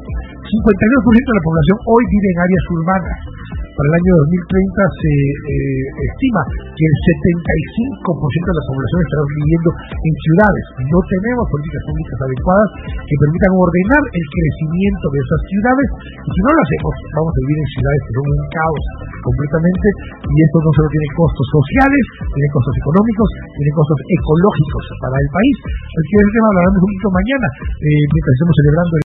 52% de la población hoy vive en áreas urbanas. Para el año 2030 se estima que el 75% de la población estará viviendo en ciudades. No tenemos políticas públicas adecuadas que permitan ordenar el crecimiento de esas ciudades, y si no lo hacemos vamos a vivir en ciudades que son un caos completamente, y esto no solo tiene costos sociales, tiene costos económicos, tiene costos ecológicos para el país. Así que ese tema hablaremos un poquito mañana, mientras estemos celebrando